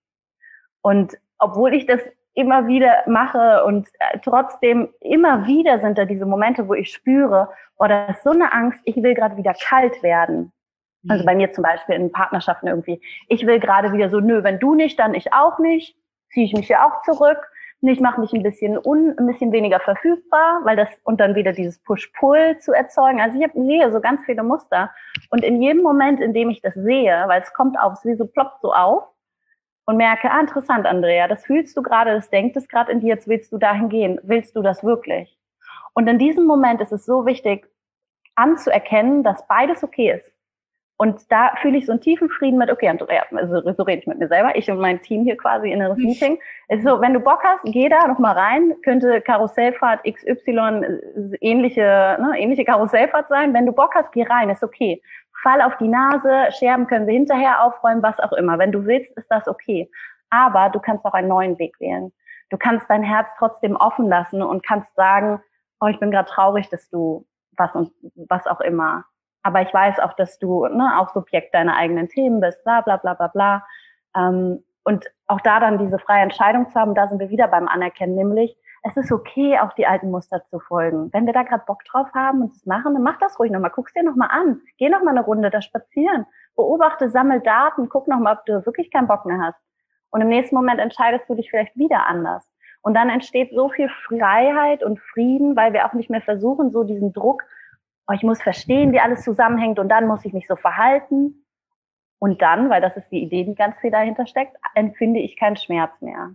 Und obwohl ich das immer wieder mache und äh, trotzdem immer wieder sind da diese Momente, wo ich spüre, oh, da ist so eine Angst, ich will gerade wieder kalt werden. Mhm. Also bei mir zum Beispiel in Partnerschaften irgendwie, ich will gerade wieder so, nö, wenn du nicht, dann ich auch nicht, ziehe ich mich ja auch zurück, ich mache mich ein bisschen un, ein bisschen weniger verfügbar, weil das, und dann wieder dieses Push-Pull zu erzeugen. Also ich hab, sehe so ganz viele Muster und in jedem Moment, in dem ich das sehe, weil es kommt auf, es wie so ploppt so auf, und merke, ah, interessant, Andrea, das fühlst du gerade, das denkt es gerade in dir, jetzt willst du dahin gehen. Willst du das wirklich? Und in diesem Moment ist es so wichtig, anzuerkennen, dass beides okay ist. Und da fühle ich so einen tiefen Frieden mit, okay, Andrea, also so rede ich mit mir selber, ich und mein Team hier quasi in einem Meeting. Es ist so, wenn du Bock hast, geh da noch mal rein, könnte Karussellfahrt X Y ähnliche, ne, ähnliche Karussellfahrt sein. Wenn du Bock hast, geh rein, ist okay. Fall auf die Nase, Scherben können wir hinterher aufräumen, was auch immer. Wenn du willst, ist das okay. Aber du kannst auch einen neuen Weg wählen. Du kannst dein Herz trotzdem offen lassen und kannst sagen, oh, ich bin gerade traurig, dass du was und was auch immer. Aber ich weiß auch, dass du ne, auch Subjekt deiner eigenen Themen bist, bla bla bla bla bla. Ähm, und auch da dann diese freie Entscheidung zu haben, da sind wir wieder beim Anerkennen, nämlich es ist okay, auch die alten Muster zu folgen. Wenn wir da gerade Bock drauf haben und das machen, dann mach das ruhig nochmal. Guck's dir nochmal an. Geh nochmal eine Runde da spazieren. Beobachte, sammel Daten. Guck nochmal, ob du wirklich keinen Bock mehr hast. Und im nächsten Moment entscheidest du dich vielleicht wieder anders. Und dann entsteht so viel Freiheit und Frieden, weil wir auch nicht mehr versuchen, so diesen Druck, oh, ich muss verstehen, wie alles zusammenhängt und dann muss ich mich so verhalten. Und dann, weil das ist die Idee, die ganz viel dahinter steckt, empfinde ich keinen Schmerz mehr.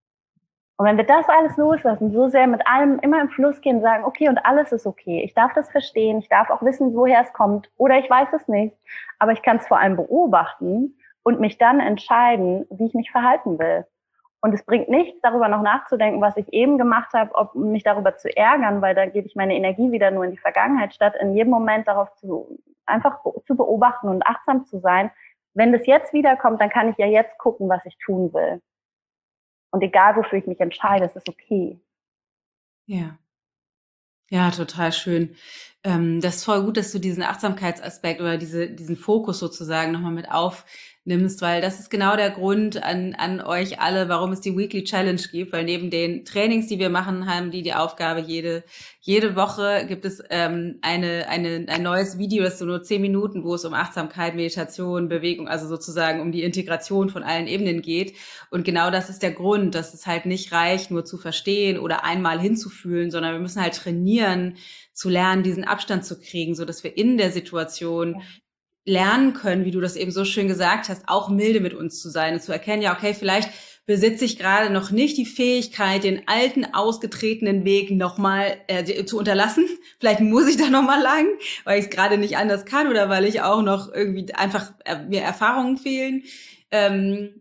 Und wenn wir das alles loslassen, so sehr mit allem immer im Fluss gehen, sagen, okay, und alles ist okay. Ich darf das verstehen, ich darf auch wissen, woher es kommt, oder ich weiß es nicht, aber ich kann es vor allem beobachten und mich dann entscheiden, wie ich mich verhalten will. Und es bringt nichts, darüber noch nachzudenken, was ich eben gemacht habe, ob mich darüber zu ärgern, weil dann gebe ich meine Energie wieder nur in die Vergangenheit, statt in jedem Moment darauf zu, einfach zu beobachten und achtsam zu sein. Wenn das jetzt wiederkommt, dann kann ich ja jetzt gucken, was ich tun will. Und egal, wofür ich mich entscheide, es ist okay. Ja. Ja, total schön. Ähm, das ist voll gut, dass du diesen Achtsamkeitsaspekt oder diese, diesen Fokus sozusagen nochmal mit aufnimmst, weil das ist genau der Grund an, an euch alle, warum es die Weekly Challenge gibt, weil neben den Trainings, die wir machen, haben die die Aufgabe, jede, jede Woche gibt es ähm, eine, eine, ein neues Video, das ist so nur zehn Minuten, wo es um Achtsamkeit, Meditation, Bewegung, also sozusagen um die Integration von allen Ebenen geht. Und genau das ist der Grund, dass es halt nicht reicht, nur zu verstehen oder einmal hinzufühlen, sondern wir müssen halt trainieren, zu lernen, diesen Abstand zu kriegen, so dass wir in der Situation lernen können, wie du das eben so schön gesagt hast, auch milde mit uns zu sein und zu erkennen, ja, okay, vielleicht besitze ich gerade noch nicht die Fähigkeit, den alten, ausgetretenen Weg nochmal äh, zu unterlassen. Vielleicht muss ich da nochmal lang, weil ich es gerade nicht anders kann oder weil ich auch noch irgendwie einfach äh, mir Erfahrungen fehlen. Ähm,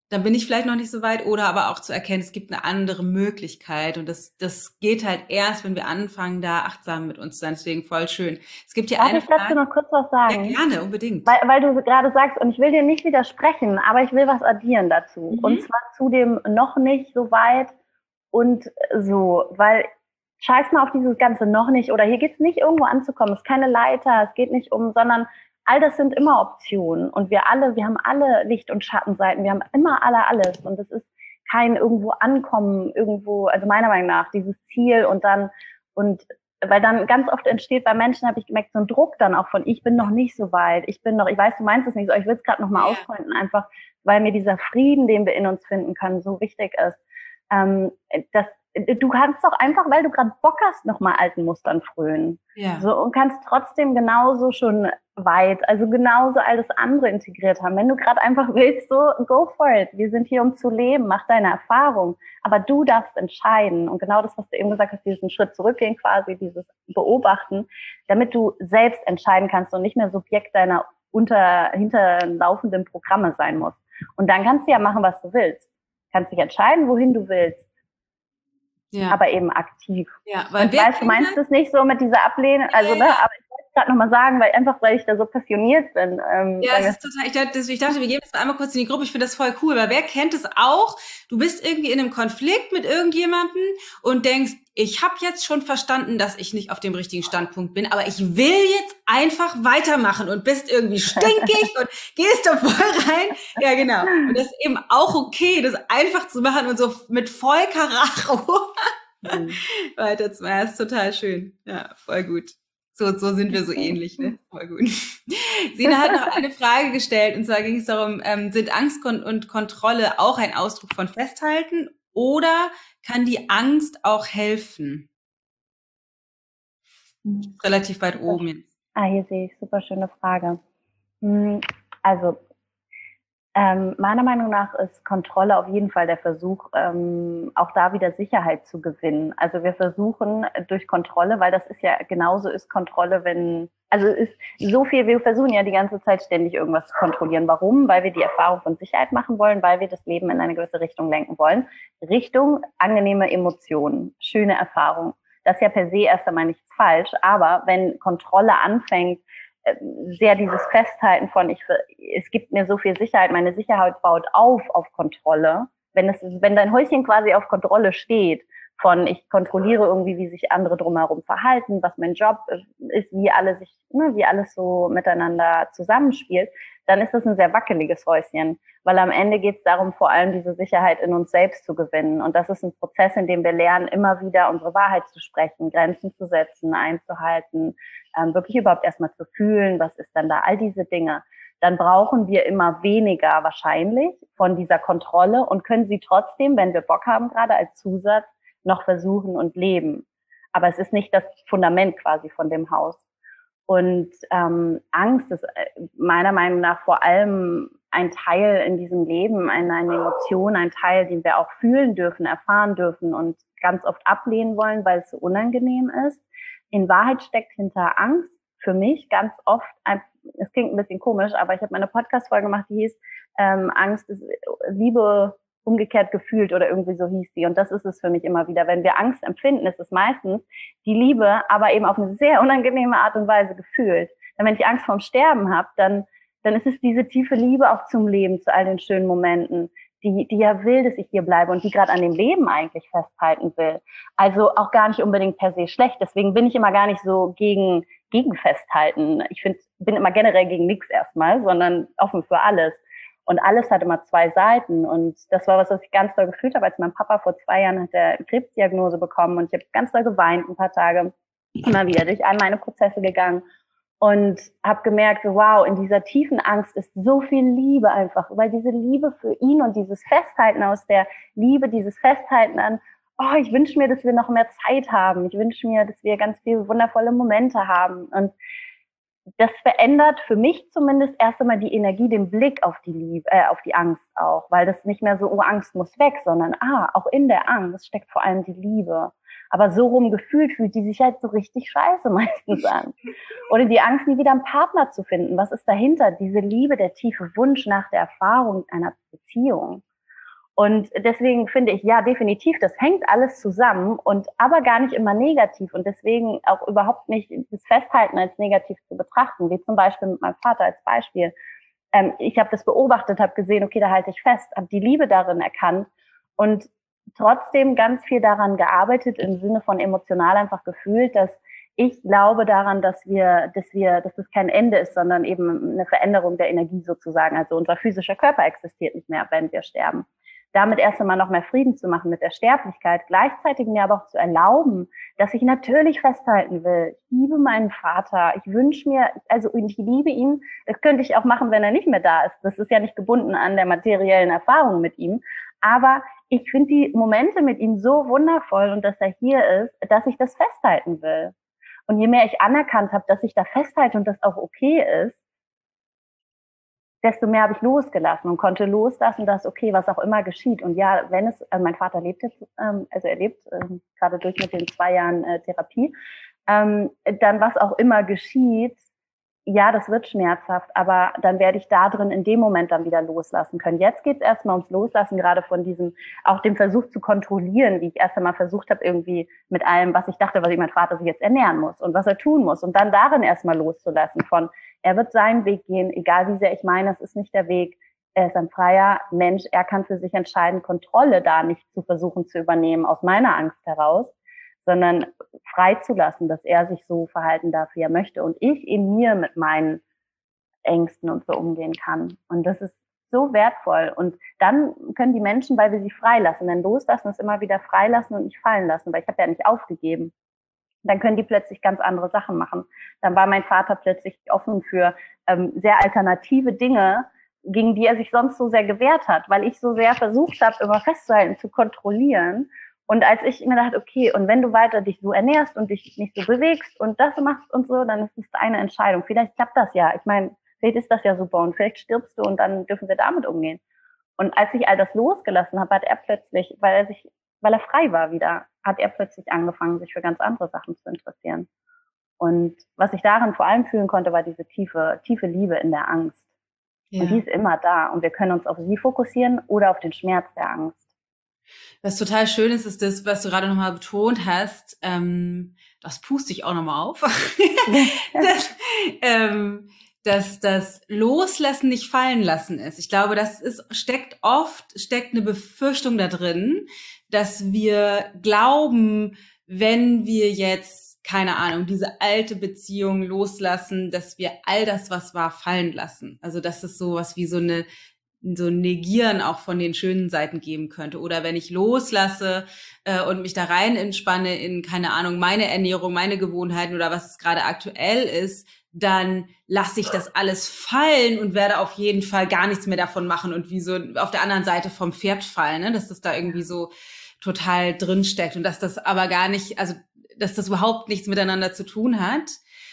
dann bin ich vielleicht noch nicht so weit, oder aber auch zu erkennen, es gibt eine andere Möglichkeit und das, das geht halt erst, wenn wir anfangen, da achtsam mit uns zu sein, deswegen voll schön. Es gibt hier Darf eine ich dazu Frage. noch kurz was Ja, sagen? gerne, unbedingt. Weil, weil du gerade sagst, und ich will dir nicht widersprechen, aber ich will was addieren dazu. Mhm. Und zwar zu dem noch nicht so weit und so, weil scheiß mal auf dieses ganze noch nicht, oder hier geht's nicht irgendwo anzukommen, es ist keine Leiter, es geht nicht um, sondern all das sind immer Optionen und wir alle, wir haben alle Licht- und Schattenseiten, wir haben immer alle alles und es ist kein irgendwo ankommen, irgendwo, also meiner Meinung nach, dieses Ziel und dann, und weil dann ganz oft entsteht bei Menschen, habe ich gemerkt, so ein Druck dann auch von, ich bin noch nicht so weit, ich bin noch, ich weiß, du meinst es nicht so, ich will es gerade noch mal Ja. auspointen, einfach, weil mir dieser Frieden, den wir in uns finden können, so wichtig ist. Ähm, das, du kannst doch einfach, weil du gerade Bock hast, noch mal alten Mustern frönen. Ja. So, und kannst trotzdem genauso schon weit, also genauso all das andere integriert haben. Wenn du gerade einfach willst, so go for it. Wir sind hier, um zu leben, mach deine Erfahrung. Aber du darfst entscheiden. Und genau das, was du eben gesagt hast, diesen Schritt zurückgehen quasi, dieses Beobachten, damit du selbst entscheiden kannst und nicht mehr Subjekt deiner unter, hinterlaufenden Programme sein musst. Und dann kannst du ja machen, was du willst. Kannst dich entscheiden, wohin du willst. Ja. Aber eben aktiv. Ja, weil und ich weiß, du meinst es nicht so mit dieser Ablehnung, also ja, ne, aber ich wollte es gerade nochmal sagen, weil einfach, weil ich da so passioniert bin. Ähm, ja, es ist total, ich dachte, ich dachte, wir geben es einmal kurz in die Gruppe, ich finde das voll cool, weil wer kennt es auch, du bist irgendwie in einem Konflikt mit irgendjemandem und denkst, ich habe jetzt schon verstanden, dass ich nicht auf dem richtigen Standpunkt bin, aber ich will jetzt einfach weitermachen und bist irgendwie stinkig und gehst da voll rein. Ja, genau. Und das ist eben auch okay, das einfach zu machen und so mit voll Karacho mhm. weiterzumachen. Das ist total schön. Ja, voll gut. So, so sind wir so ähnlich, ne? Voll gut. Sina hat noch eine Frage gestellt, und zwar ging es darum, ähm, sind Angst und Kontrolle auch ein Ausdruck von Festhalten oder kann die Angst auch helfen? Relativ weit oben jetzt. Ah, hier sehe ich, super schöne Frage. Also, ähm, meiner Meinung nach ist Kontrolle auf jeden Fall der Versuch, ähm, auch da wieder Sicherheit zu gewinnen. Also wir versuchen durch Kontrolle, weil das ist ja genauso ist Kontrolle, wenn, also es ist so viel, wir versuchen ja die ganze Zeit ständig irgendwas zu kontrollieren. Warum? Weil wir die Erfahrung von Sicherheit machen wollen, weil wir das Leben in eine gewisse Richtung lenken wollen. Richtung angenehme Emotionen, schöne Erfahrung. Das ist ja per se erst einmal nichts falsch, aber wenn Kontrolle anfängt, sehr dieses Festhalten von, ich, es gibt mir so viel Sicherheit, meine Sicherheit baut auf auf Kontrolle. Wenn es, wenn dein Häuschen quasi auf Kontrolle steht, von ich kontrolliere irgendwie, wie sich andere drumherum verhalten, was mein Job ist, wie alle sich, ne, wie alles so miteinander zusammenspielt, dann ist das ein sehr wackeliges Häuschen, weil am Ende geht es darum, vor allem diese Sicherheit in uns selbst zu gewinnen. Und das ist ein Prozess, in dem wir lernen, immer wieder unsere Wahrheit zu sprechen, Grenzen zu setzen, einzuhalten, ähm, wirklich überhaupt erstmal zu fühlen, was ist dann da, all diese Dinge. Dann brauchen wir immer weniger wahrscheinlich von dieser Kontrolle und können sie trotzdem, wenn wir Bock haben, gerade als Zusatz, noch versuchen und leben. Aber es ist nicht das Fundament quasi von dem Haus. Und ähm, Angst ist meiner Meinung nach vor allem ein Teil in diesem Leben, eine, eine Emotion, ein Teil, den wir auch fühlen dürfen, erfahren dürfen und ganz oft ablehnen wollen, weil es so unangenehm ist. In Wahrheit steckt hinter Angst für mich ganz oft, ein, es klingt ein bisschen komisch, aber ich habe meine Podcast-Folge gemacht, die hieß ähm, Angst ist Liebe umgekehrt gefühlt oder irgendwie so hieß die. Und das ist es für mich immer wieder. Wenn wir Angst empfinden, ist es meistens die Liebe, aber eben auf eine sehr unangenehme Art und Weise gefühlt. Denn wenn ich Angst vorm Sterben habe, dann, dann ist es diese tiefe Liebe auch zum Leben, zu all den schönen Momenten, die, die ja will, dass ich hier bleibe und die gerade an dem Leben eigentlich festhalten will. Also auch gar nicht unbedingt per se schlecht. Deswegen bin ich immer gar nicht so gegen, gegen Festhalten. Ich finde, bin immer generell gegen nichts erstmal, sondern offen für alles. Und alles hat immer zwei Seiten. Und das war was, was ich ganz doll gefühlt habe, als mein Papa vor zwei Jahren hat er Krebsdiagnose bekommen. Und ich habe ganz doll geweint, ein paar Tage, immer wieder durch all meine Prozesse gegangen. Und habe gemerkt, wow, in dieser tiefen Angst ist so viel Liebe einfach. Weil diese Liebe für ihn und dieses Festhalten aus der Liebe, dieses Festhalten an, oh, ich wünsche mir, dass wir noch mehr Zeit haben. Ich wünsche mir, dass wir ganz viele wundervolle Momente haben. Und das verändert für mich zumindest erst einmal die Energie, den Blick auf die Liebe, äh, auf die Angst auch, weil das nicht mehr so, oh, Angst muss weg, sondern ah, auch in der Angst steckt vor allem die Liebe. Aber so rum gefühlt fühlt die sich halt so richtig scheiße meistens an. Oder die Angst, nie wieder einen Partner zu finden. Was ist dahinter? Diese Liebe, der tiefe Wunsch nach der Erfahrung einer Beziehung. Und deswegen finde ich, ja, definitiv, das hängt alles zusammen und aber gar nicht immer negativ und deswegen auch überhaupt nicht das Festhalten als negativ zu betrachten, wie zum Beispiel mit meinem Vater als Beispiel. Ähm, ich habe das beobachtet, habe gesehen, okay, da halte ich fest, habe die Liebe darin erkannt und trotzdem ganz viel daran gearbeitet im Sinne von emotional einfach gefühlt, dass ich glaube daran, dass wir, dass wir, dass es kein Ende ist, sondern eben eine Veränderung der Energie sozusagen. Also unser physischer Körper existiert nicht mehr, wenn wir sterben. Damit erst einmal noch mehr Frieden zu machen mit der Sterblichkeit, gleichzeitig mir aber auch zu erlauben, dass ich natürlich festhalten will. Ich liebe meinen Vater. Ich wünsche mir, also ich liebe ihn. Das könnte ich auch machen, wenn er nicht mehr da ist. Das ist ja nicht gebunden an der materiellen Erfahrung mit ihm. Aber ich finde die Momente mit ihm so wundervoll und dass er hier ist, dass ich das festhalten will. Und je mehr ich anerkannt habe, dass ich da festhalte und das auch okay ist, desto mehr habe ich losgelassen und konnte loslassen, dass okay, was auch immer geschieht. Und ja, wenn es, also mein Vater lebt jetzt, ähm, also er lebt ähm, gerade durch mit den zwei Jahren äh, Therapie, ähm, dann was auch immer geschieht, ja, das wird schmerzhaft, aber dann werde ich da drin in dem Moment dann wieder loslassen können. Jetzt geht es erstmal ums Loslassen, gerade von diesem, auch dem Versuch zu kontrollieren, wie ich erst einmal versucht habe, irgendwie mit allem, was ich dachte, was ich mein Vater sich jetzt ernähren muss und was er tun muss. Und dann darin erstmal loszulassen von, er wird seinen Weg gehen, egal wie sehr ich meine, es ist nicht der Weg. Er ist ein freier Mensch, er kann für sich entscheiden, Kontrolle da nicht zu versuchen zu übernehmen, aus meiner Angst heraus, sondern freizulassen, dass er sich so verhalten darf, wie er möchte und ich in mir mit meinen Ängsten und so umgehen kann. Und das ist so wertvoll. Und dann können die Menschen, weil wir sie freilassen, denn loslassen ist immer wieder freilassen und nicht fallen lassen, weil ich habe ja nicht aufgegeben. Dann können die plötzlich ganz andere Sachen machen. Dann war mein Vater plötzlich offen für ähm, sehr alternative Dinge, gegen die er sich sonst so sehr gewehrt hat, weil ich so sehr versucht habe, immer festzuhalten, zu kontrollieren. Und als ich mir dachte, okay, und wenn du weiter dich so ernährst und dich nicht so bewegst und das machst und so, dann ist es eine Entscheidung. Vielleicht klappt das ja. Ich meine, vielleicht ist das ja super und vielleicht stirbst du und dann dürfen wir damit umgehen. Und als ich all das losgelassen habe, hat er plötzlich, weil er sich, weil er frei war wieder, hat er plötzlich angefangen, sich für ganz andere Sachen zu interessieren. Und was ich darin vor allem fühlen konnte, war diese tiefe, tiefe Liebe in der Angst. Ja. Und die ist immer da und wir können uns auf sie fokussieren oder auf den Schmerz der Angst. Was total schön ist, ist das, was du gerade nochmal betont hast, ähm, das puste ich auch nochmal auf, dass, ähm, dass das Loslassen nicht fallen lassen ist. Ich glaube, das ist, steckt oft, steckt eine Befürchtung da drin, dass wir glauben, wenn wir jetzt, keine Ahnung, diese alte Beziehung loslassen, dass wir all das, was war, fallen lassen. Also, dass es sowas wie so eine so ein Negieren auch von den schönen Seiten geben könnte. Oder wenn ich loslasse äh, und mich da rein entspanne in, keine Ahnung, meine Ernährung, meine Gewohnheiten oder was es gerade aktuell ist, dann lasse ich das alles fallen und werde auf jeden Fall gar nichts mehr davon machen und wie so auf der anderen Seite vom Pferd fallen, ne? Dass das da irgendwie so total drin steckt und dass das aber gar nicht, also dass das überhaupt nichts miteinander zu tun hat.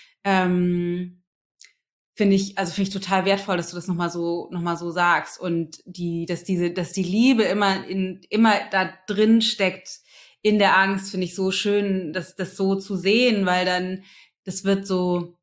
Ähm, Finde ich, also finde ich total wertvoll, dass du das nochmal so, noch mal so sagst und die, dass diese, dass die Liebe immer in, immer da drin steckt in der Angst, finde ich so schön, das, das so zu sehen, weil dann, das wird so,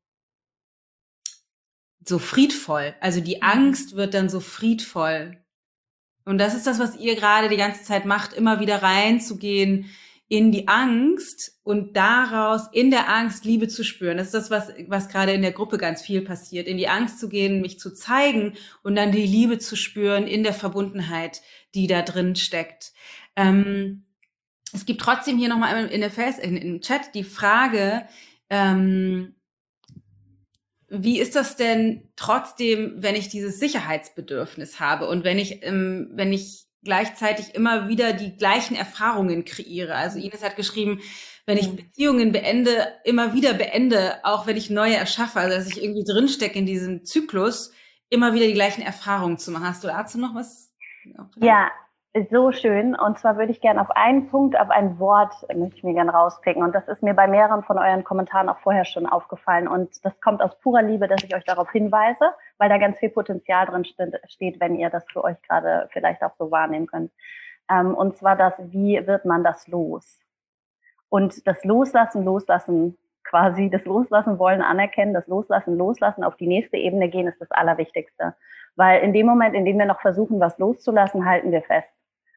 so friedvoll. Also die Angst wird dann so friedvoll. Und das ist das, was ihr gerade die ganze Zeit macht, immer wieder reinzugehen in die Angst und daraus in der Angst Liebe zu spüren. Das ist das, was, was gerade in der Gruppe ganz viel passiert. In die Angst zu gehen, mich zu zeigen und dann die Liebe zu spüren in der Verbundenheit, die da drin steckt. Ähm, es gibt trotzdem hier nochmal in der Face, in, im Chat die Frage, ähm, wie ist das denn trotzdem, wenn ich dieses Sicherheitsbedürfnis habe und wenn ich, ähm, wenn ich gleichzeitig immer wieder die gleichen Erfahrungen kreiere? Also Ines hat geschrieben, wenn ich Beziehungen beende, immer wieder beende, auch wenn ich neue erschaffe, also dass ich irgendwie drinstecke in diesem Zyklus, immer wieder die gleichen Erfahrungen zu machen. Hast du dazu noch was? Ja, so schön. Und zwar würde ich gerne auf einen Punkt, auf ein Wort, möchte ich mir gerne rauspicken. Und das ist mir bei mehreren von euren Kommentaren auch vorher schon aufgefallen. Und das kommt aus purer Liebe, dass ich euch darauf hinweise, weil da ganz viel Potenzial drin steht, wenn ihr das für euch gerade vielleicht auch so wahrnehmen könnt. Und zwar das, wie wird man das los? Und das Loslassen, Loslassen, quasi das Loslassen wollen, anerkennen, das Loslassen, Loslassen, auf die nächste Ebene gehen, ist das Allerwichtigste. Weil in dem Moment, in dem wir noch versuchen, was loszulassen, halten wir fest.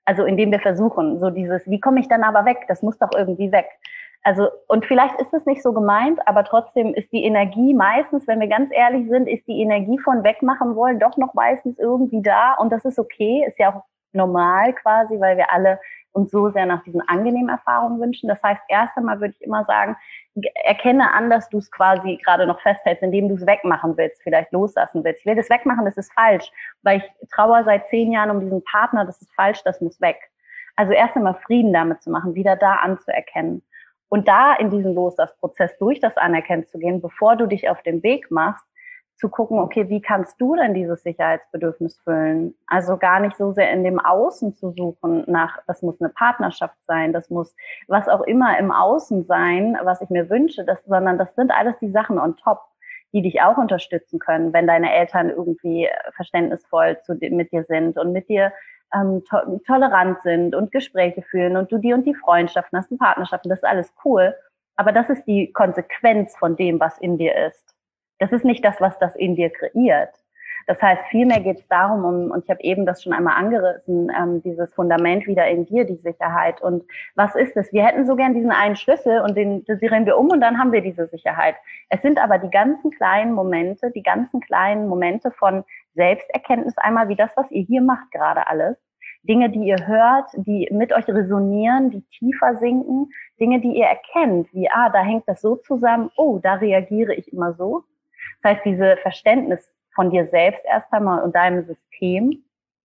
Also indem wir versuchen, so dieses, wie komme ich dann aber weg? Das muss doch irgendwie weg. Also, und vielleicht ist es nicht so gemeint, aber trotzdem ist die Energie meistens, wenn wir ganz ehrlich sind, ist die Energie von wegmachen wollen doch noch meistens irgendwie da. Und das ist okay, ist ja auch normal quasi, weil wir alle uns so sehr nach diesen angenehmen Erfahrungen wünschen. Das heißt, erst einmal würde ich immer sagen, erkenne an, dass du es quasi gerade noch festhältst, indem du es wegmachen willst, vielleicht loslassen willst. Ich will das wegmachen, das ist falsch, weil ich trauere seit zehn Jahren um diesen Partner, das ist falsch, das muss weg. Also erst einmal Frieden damit zu machen, wieder da anzuerkennen. Und da in diesen Loslassprozess durch das Anerkennen zu gehen, bevor du dich auf den Weg machst, zu gucken, okay, wie kannst du denn dieses Sicherheitsbedürfnis füllen? Also gar nicht so sehr in dem Außen zu suchen nach, das muss eine Partnerschaft sein, das muss was auch immer im Außen sein, was ich mir wünsche, das, sondern das sind alles die Sachen on top, die dich auch unterstützen können, wenn deine Eltern irgendwie verständnisvoll zu, mit dir sind und mit dir ähm, to- tolerant sind und Gespräche führen und du die und die Freundschaften hast und Partnerschaften, das ist alles cool. Aber das ist die Konsequenz von dem, was in dir ist. Das ist nicht das, was das in dir kreiert. Das heißt, vielmehr geht es darum, um, und ich habe eben das schon einmal angerissen, ähm, dieses Fundament wieder in dir, die Sicherheit. Und was ist es? Wir hätten so gern diesen einen Schlüssel und den drehen wir um und dann haben wir diese Sicherheit. Es sind aber die ganzen kleinen Momente, die ganzen kleinen Momente von Selbsterkenntnis einmal, wie das, was ihr hier macht gerade alles. Dinge, die ihr hört, die mit euch resonieren, die tiefer sinken. Dinge, die ihr erkennt, wie, ah, da hängt das so zusammen, oh, da reagiere ich immer so. Das heißt, diese Verständnis von dir selbst erst einmal und deinem System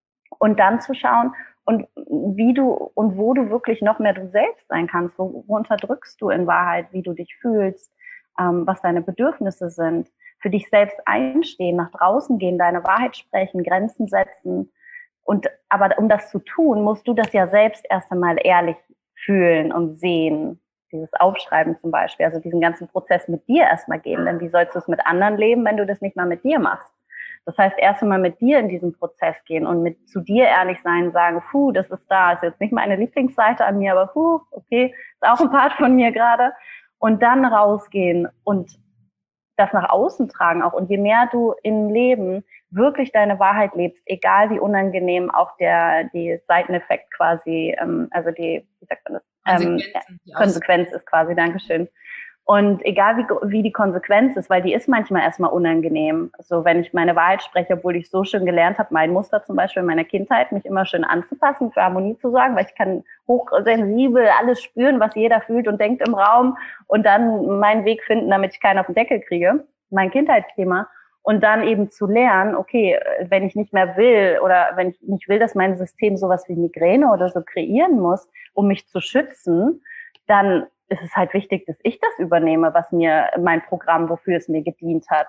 und dann zu schauen und wie du und wo du wirklich noch mehr du selbst sein kannst, wo, wo unterdrückst du in Wahrheit, wie du dich fühlst, ähm, was deine Bedürfnisse sind, für dich selbst einstehen, nach draußen gehen, deine Wahrheit sprechen, Grenzen setzen. Und aber um das zu tun, musst du das ja selbst erst einmal ehrlich fühlen und sehen. Dieses Aufschreiben zum Beispiel, also diesen ganzen Prozess mit dir erstmal gehen. Denn wie sollst du es mit anderen leben, wenn du das nicht mal mit dir machst? Das heißt, erst einmal mit dir in diesen Prozess gehen und mit zu dir ehrlich sein, sagen, puh, das ist da, ist jetzt nicht meine Lieblingsseite an mir, aber puh, okay, ist auch ein Part von mir gerade. Und dann rausgehen und das nach außen tragen auch. Und je mehr du im Leben wirklich deine Wahrheit lebst, egal wie unangenehm auch der die Seiteneffekt quasi, ähm, also die, wie sagt man das? Ähm, die Konsequenz ist quasi, Dankeschön. Und egal wie, wie die Konsequenz ist, weil die ist manchmal erstmal unangenehm. So, wenn ich meine Wahrheit spreche, obwohl ich so schön gelernt habe, mein Muster zum Beispiel in meiner Kindheit, mich immer schön anzupassen, für Harmonie zu sorgen, weil ich kann hochsensibel alles spüren, was jeder fühlt und denkt im Raum und dann meinen Weg finden, damit ich keinen auf den Deckel kriege. Mein Kindheitsthema. Und dann eben zu lernen, okay, wenn ich nicht mehr will oder wenn ich nicht will, dass mein System sowas wie Migräne oder so kreieren muss, um mich zu schützen, dann ist es halt wichtig, dass ich das übernehme, was mir mein Programm, wofür es mir gedient hat.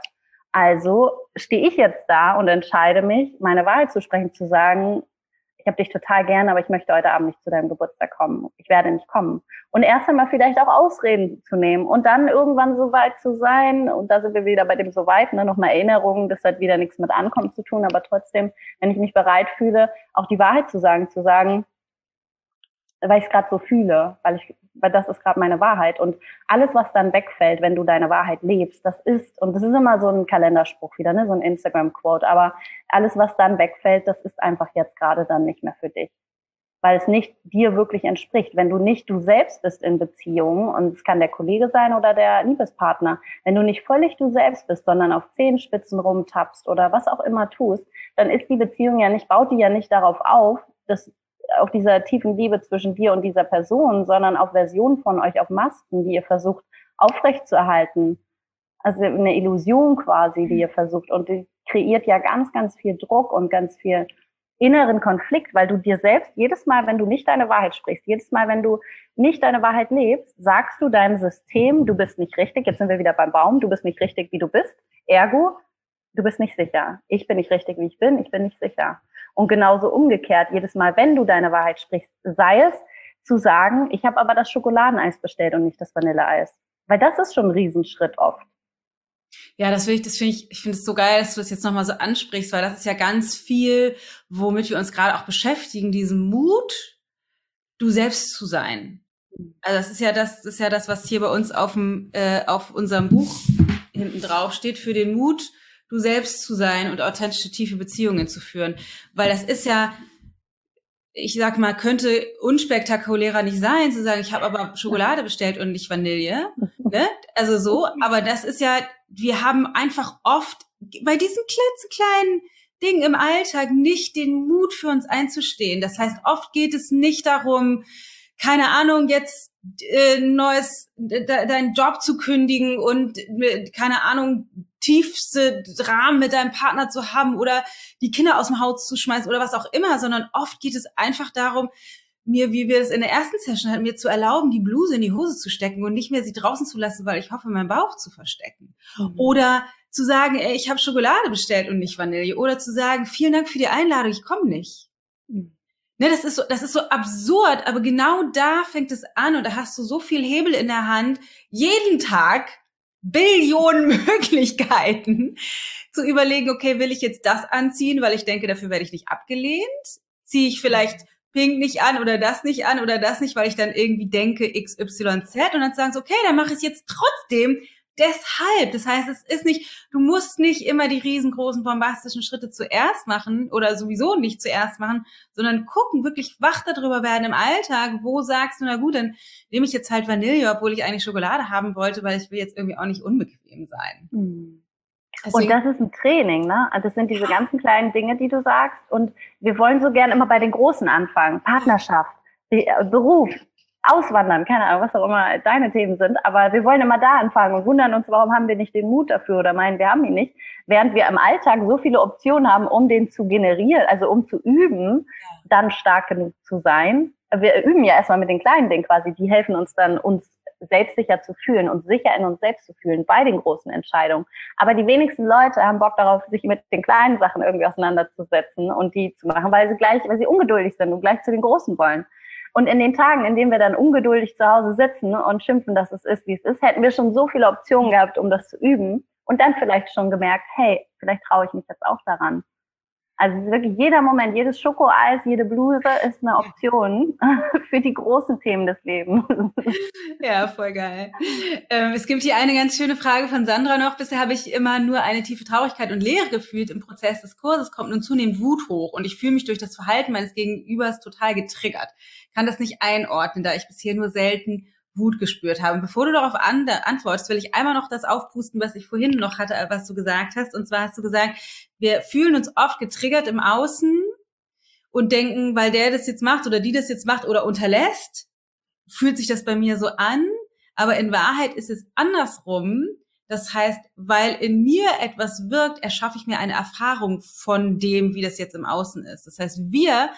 Also stehe ich jetzt da und entscheide mich, meine Wahrheit zu sprechen, zu sagen, ich habe dich total gern, aber ich möchte heute Abend nicht zu deinem Geburtstag kommen. Ich werde nicht kommen. Und erst einmal vielleicht auch Ausreden zu nehmen und dann irgendwann so weit zu sein, und da sind wir wieder bei dem so weit, ne, nochmal Erinnerungen, das hat wieder nichts mit Ankommen zu tun, aber trotzdem, wenn ich mich bereit fühle, auch die Wahrheit zu sagen, zu sagen, weil ich es gerade so fühle, weil ich, weil das ist gerade meine Wahrheit. Und alles, was dann wegfällt, wenn du deine Wahrheit lebst, das ist, und das ist immer so ein Kalenderspruch wieder, ne, so ein Instagram-Quote, aber alles, was dann wegfällt, das ist einfach jetzt gerade dann nicht mehr für dich. Weil es nicht dir wirklich entspricht. Wenn du nicht du selbst bist in Beziehungen, und es kann der Kollege sein oder der Liebespartner, wenn du nicht völlig du selbst bist, sondern auf Zehenspitzen rumtappst oder was auch immer tust, dann ist die Beziehung ja nicht, baut die ja nicht darauf auf, dass auf dieser tiefen Liebe zwischen dir und dieser Person, sondern auf Versionen von euch, auf Masken, die ihr versucht aufrechtzuerhalten. Also eine Illusion quasi, die ihr versucht. Und die kreiert ja ganz, ganz viel Druck und ganz viel inneren Konflikt, weil du dir selbst jedes Mal, wenn du nicht deine Wahrheit sprichst, jedes Mal, wenn du nicht deine Wahrheit lebst, sagst du deinem System, du bist nicht richtig, jetzt sind wir wieder beim Baum, du bist nicht richtig, wie du bist, ergo, du bist nicht sicher. Ich bin nicht richtig, wie ich bin, ich bin nicht sicher. Und genauso umgekehrt, jedes Mal, wenn du deine Wahrheit sprichst, sei es zu sagen, ich habe aber das Schokoladeneis bestellt und nicht das Vanilleeis. Weil das ist schon ein Riesenschritt oft. Ja, das finde ich, das finde ich, ich finde es so geil, dass du das jetzt nochmal so ansprichst, weil das ist ja ganz viel, womit wir uns gerade auch beschäftigen, diesen Mut, du selbst zu sein. Also das ist ja das, das ist ja das, was hier bei uns auf dem, äh, auf unserem Buch hinten drauf steht, für den Mut, du selbst zu sein und authentische, tiefe Beziehungen zu führen. Weil das ist ja, ich sag mal, könnte unspektakulärer nicht sein, zu sagen, ich habe aber Schokolade bestellt und nicht Vanille, ne? Also so, aber das ist ja, wir haben einfach oft bei diesen klitzekleinen Dingen im Alltag nicht den Mut für uns einzustehen. Das heißt, oft geht es nicht darum, keine Ahnung, jetzt äh, neues, de, deinen Job zu kündigen und mit, keine Ahnung, tiefste Dramen mit deinem Partner zu haben oder die Kinder aus dem Haus zu schmeißen oder was auch immer, sondern oft geht es einfach darum, mir, wie wir es in der ersten Session hatten, mir zu erlauben, die Bluse in die Hose zu stecken und nicht mehr sie draußen zu lassen, weil ich hoffe, meinen Bauch zu verstecken. Mhm. Oder zu sagen, ey, ich habe Schokolade bestellt und nicht Vanille. Oder zu sagen, vielen Dank für die Einladung, ich komme nicht. Mhm. Ne, das ist so, das ist so absurd, aber genau da fängt es an und da hast du so viel Hebel in der Hand, jeden Tag Billionen Möglichkeiten zu überlegen, okay, will ich jetzt das anziehen, weil ich denke, dafür werde ich nicht abgelehnt? Ziehe ich vielleicht Pink nicht an oder das nicht an oder das nicht, weil ich dann irgendwie denke X Y Z und dann sagen sie, okay, dann mache ich es jetzt trotzdem deshalb. Das heißt, es ist nicht, du musst nicht immer die riesengroßen bombastischen Schritte zuerst machen oder sowieso nicht zuerst machen, sondern gucken, wirklich wach darüber werden im Alltag. Wo sagst du, na gut, dann nehme ich jetzt halt Vanille, obwohl ich eigentlich Schokolade haben wollte, weil ich will jetzt irgendwie auch nicht unbequem sein. Mhm. Und das ist ein Training, ne? Also das sind diese ganzen kleinen Dinge, die du sagst. Und wir wollen so gern immer bei den Großen anfangen. Partnerschaft, Beruf, Auswandern, keine Ahnung, was auch immer deine Themen sind. Aber wir wollen immer da anfangen und wundern uns, warum haben wir nicht den Mut dafür oder meinen, wir haben ihn nicht. Während wir im Alltag so viele Optionen haben, um den zu generieren, also um zu üben, dann stark genug zu sein. Wir üben ja erstmal mit den kleinen Dingen quasi. Die helfen uns dann, uns selbstsicher zu fühlen und sicher in uns selbst zu fühlen bei den großen Entscheidungen. Aber die wenigsten Leute haben Bock darauf, sich mit den kleinen Sachen irgendwie auseinanderzusetzen und die zu machen, weil sie gleich, weil sie ungeduldig sind und gleich zu den Großen wollen. Und in den Tagen, in denen wir dann ungeduldig zu Hause sitzen und schimpfen, dass es ist, wie es ist, hätten wir schon so viele Optionen gehabt, um das zu üben und dann vielleicht schon gemerkt, hey, vielleicht traue ich mich jetzt auch daran. Also es ist wirklich jeder Moment, jedes Schokoeis, jede Bluse ist eine Option für die großen Themen des Lebens. Ja, voll geil. Ähm, es gibt hier eine ganz schöne Frage von Sandra noch. Bisher habe ich immer nur eine tiefe Traurigkeit und Leere gefühlt im Prozess des Kurses, kommt nun zunehmend Wut hoch und ich fühle mich durch das Verhalten meines Gegenübers total getriggert. Kann das nicht einordnen, da ich bisher nur selten Wut gespürt habe. Und bevor du darauf an, antwortest, will ich einmal noch das aufpusten, was ich vorhin noch hatte, was du gesagt hast. Und zwar hast du gesagt, wir fühlen uns oft getriggert im Außen und denken, weil der das jetzt macht oder die das jetzt macht oder unterlässt, fühlt sich das bei mir so an. Aber in Wahrheit ist es andersrum. Das heißt, weil in mir etwas wirkt, erschaffe ich mir eine Erfahrung von dem, wie das jetzt im Außen ist. Das heißt, wir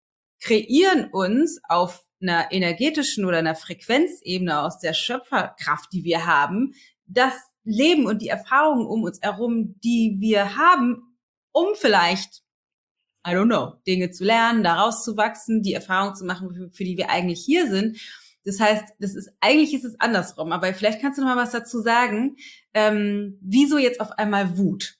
kreieren uns auf einer energetischen oder einer Frequenzebene aus der Schöpferkraft, die wir haben, das Leben und die Erfahrungen um uns herum, die wir haben, um vielleicht, I don't know, Dinge zu lernen, daraus zu wachsen, die Erfahrung zu machen, für, für die wir eigentlich hier sind. Das heißt, das ist eigentlich ist es andersrum. Aber vielleicht kannst du noch mal was dazu sagen. Ähm, wieso jetzt auf einmal Wut?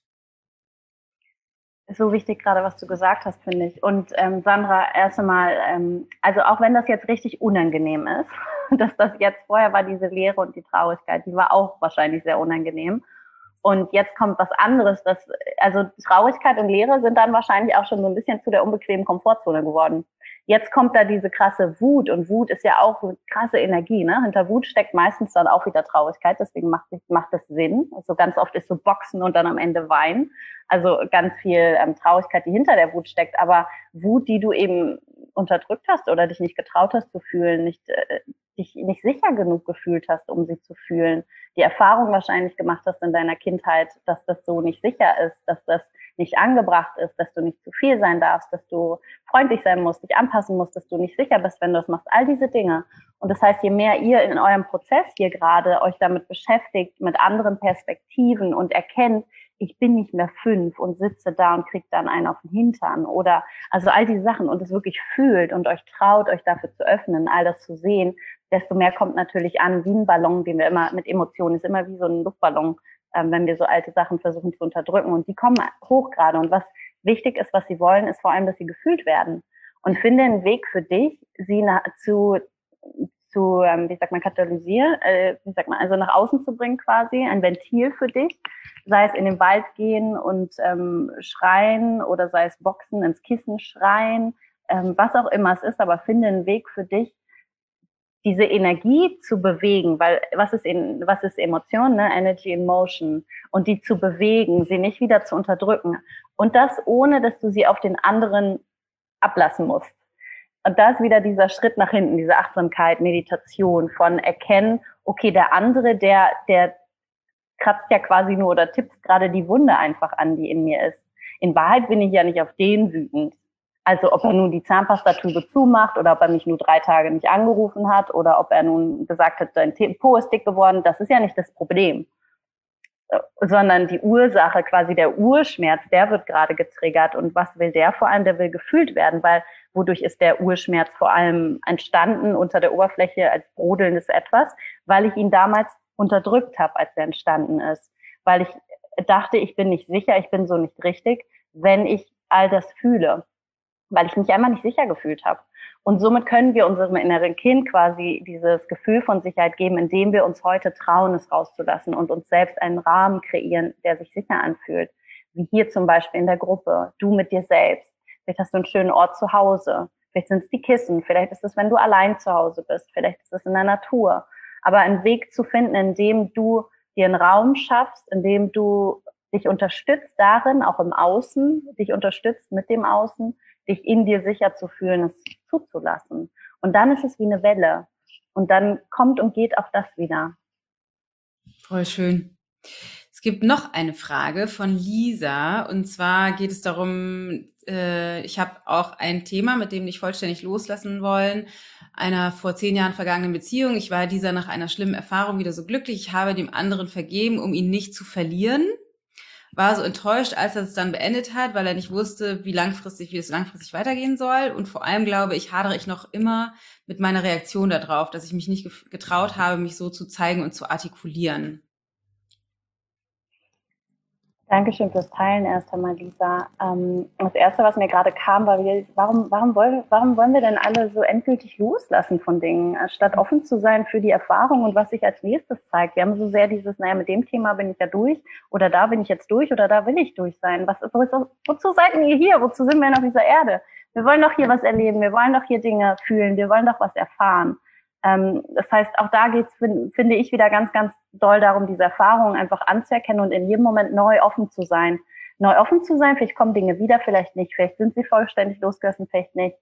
So wichtig gerade, was du gesagt hast, finde ich. Und ähm, Sandra, erst einmal, ähm, also auch wenn das jetzt richtig unangenehm ist, dass das jetzt, vorher war diese Leere und die Traurigkeit, die war auch wahrscheinlich sehr unangenehm. Und jetzt kommt was anderes, das, also Traurigkeit und Leere sind dann wahrscheinlich auch schon so ein bisschen zu der unbequemen Komfortzone geworden. Jetzt kommt da diese krasse Wut und Wut ist ja auch eine krasse Energie, ne? Hinter Wut steckt meistens dann auch wieder Traurigkeit, deswegen macht, macht das Sinn. Also ganz oft ist so Boxen und dann am Ende Weinen. Also ganz viel ähm, Traurigkeit, die hinter der Wut steckt, aber Wut, die du eben unterdrückt hast oder dich nicht getraut hast zu fühlen, nicht äh, dich nicht sicher genug gefühlt hast, um sie zu fühlen, die Erfahrung wahrscheinlich gemacht hast in deiner Kindheit, dass das so nicht sicher ist, dass das nicht angebracht ist, dass du nicht zu viel sein darfst, dass du freundlich sein musst, dich anpassen musst, dass du nicht sicher bist, wenn du das machst, all diese Dinge. Und das heißt, je mehr ihr in eurem Prozess hier gerade euch damit beschäftigt, mit anderen Perspektiven und erkennt, ich bin nicht mehr fünf und sitze da und krieg dann einen auf den Hintern oder also all die Sachen und es wirklich fühlt und euch traut, euch dafür zu öffnen, all das zu sehen, desto mehr kommt natürlich an, wie ein Ballon, den wir immer mit Emotionen, ist immer wie so ein Luftballon, ähm, wenn wir so alte Sachen versuchen zu unterdrücken und die kommen hoch gerade und was wichtig ist, was sie wollen, ist vor allem, dass sie gefühlt werden und finde einen Weg für dich, sie nach, zu zu, ähm, wie sagt man, katalysieren, äh, wie sagt man, also nach außen zu bringen quasi, ein Ventil für dich, sei es in den Wald gehen und ähm, schreien oder sei es Boxen, ins Kissen schreien, ähm, was auch immer es ist, aber finde einen Weg für dich, diese Energie zu bewegen, weil was ist in, was ist Emotion, ne? Energy in Motion, und die zu bewegen, sie nicht wieder zu unterdrücken, und das ohne, dass du sie auf den anderen ablassen musst. Und da ist wieder dieser Schritt nach hinten, diese Achtsamkeit, Meditation von erkennen, okay, der andere, der der kratzt ja quasi nur oder tippt gerade die Wunde einfach an, die in mir ist. In Wahrheit bin ich ja nicht auf den wütend. Also ob er nun die Zahnpastatube zumacht oder ob er mich nur drei Tage nicht angerufen hat oder ob er nun gesagt hat, sein Po ist dick geworden, das ist ja nicht das Problem. Sondern die Ursache, quasi der Urschmerz, der wird gerade getriggert. Und was will der vor allem? Der will gefühlt werden, weil wodurch ist der Urschmerz vor allem entstanden unter der Oberfläche als brodelndes Etwas? Weil ich ihn damals unterdrückt habe, als er entstanden ist. Weil ich dachte, ich bin nicht sicher, ich bin so nicht richtig, wenn ich all das fühle. Weil ich mich einfach nicht sicher gefühlt habe. Und somit können wir unserem inneren Kind quasi dieses Gefühl von Sicherheit geben, indem wir uns heute trauen, es rauszulassen und uns selbst einen Rahmen kreieren, der sich sicher anfühlt. Wie hier zum Beispiel in der Gruppe, du mit dir selbst. Vielleicht hast du einen schönen Ort zu Hause. Vielleicht sind es die Kissen. Vielleicht ist es, wenn du allein zu Hause bist. Vielleicht ist es in der Natur. Aber einen Weg zu finden, in dem du dir einen Raum schaffst, in dem du dich unterstützt darin, auch im Außen, dich unterstützt mit dem Außen, dich in dir sicher zu fühlen, es zuzulassen. Und dann ist es wie eine Welle. Und dann kommt und geht auch das wieder. Voll schön. Es gibt noch eine Frage von Lisa. Und zwar geht es darum, äh, ich habe auch ein Thema, mit dem nicht vollständig loslassen wollen, einer vor zehn Jahren vergangenen Beziehung. Ich war dieser nach einer schlimmen Erfahrung wieder so glücklich. Ich habe dem anderen vergeben, um ihn nicht zu verlieren. War so enttäuscht, als er es dann beendet hat, weil er nicht wusste, wie langfristig, wie es langfristig weitergehen soll. Und vor allem, glaube ich, hadere ich noch immer mit meiner Reaktion darauf, dass ich mich nicht getraut habe, mich so zu zeigen und zu artikulieren. Dankeschön fürs Teilen erst einmal, Lisa. Ähm, das Erste, was mir gerade kam, war, wie, warum, warum, wollen, warum wollen wir denn alle so endgültig loslassen von Dingen, statt offen zu sein für die Erfahrung und was sich als nächstes zeigt? Wir haben so sehr dieses, naja, mit dem Thema bin ich ja durch oder da bin ich jetzt durch oder da will ich durch sein. Was, wozu, wozu seid ihr hier? Wozu sind wir denn auf dieser Erde? Wir wollen doch hier was erleben, wir wollen doch hier Dinge fühlen, wir wollen doch was erfahren. Ähm, das heißt, auch da geht's, find, finde ich, wieder ganz, ganz doll darum, diese Erfahrungen einfach anzuerkennen und in jedem Moment neu offen zu sein. Neu offen zu sein, vielleicht kommen Dinge wieder, vielleicht nicht, vielleicht sind sie vollständig losgelassen, vielleicht nicht.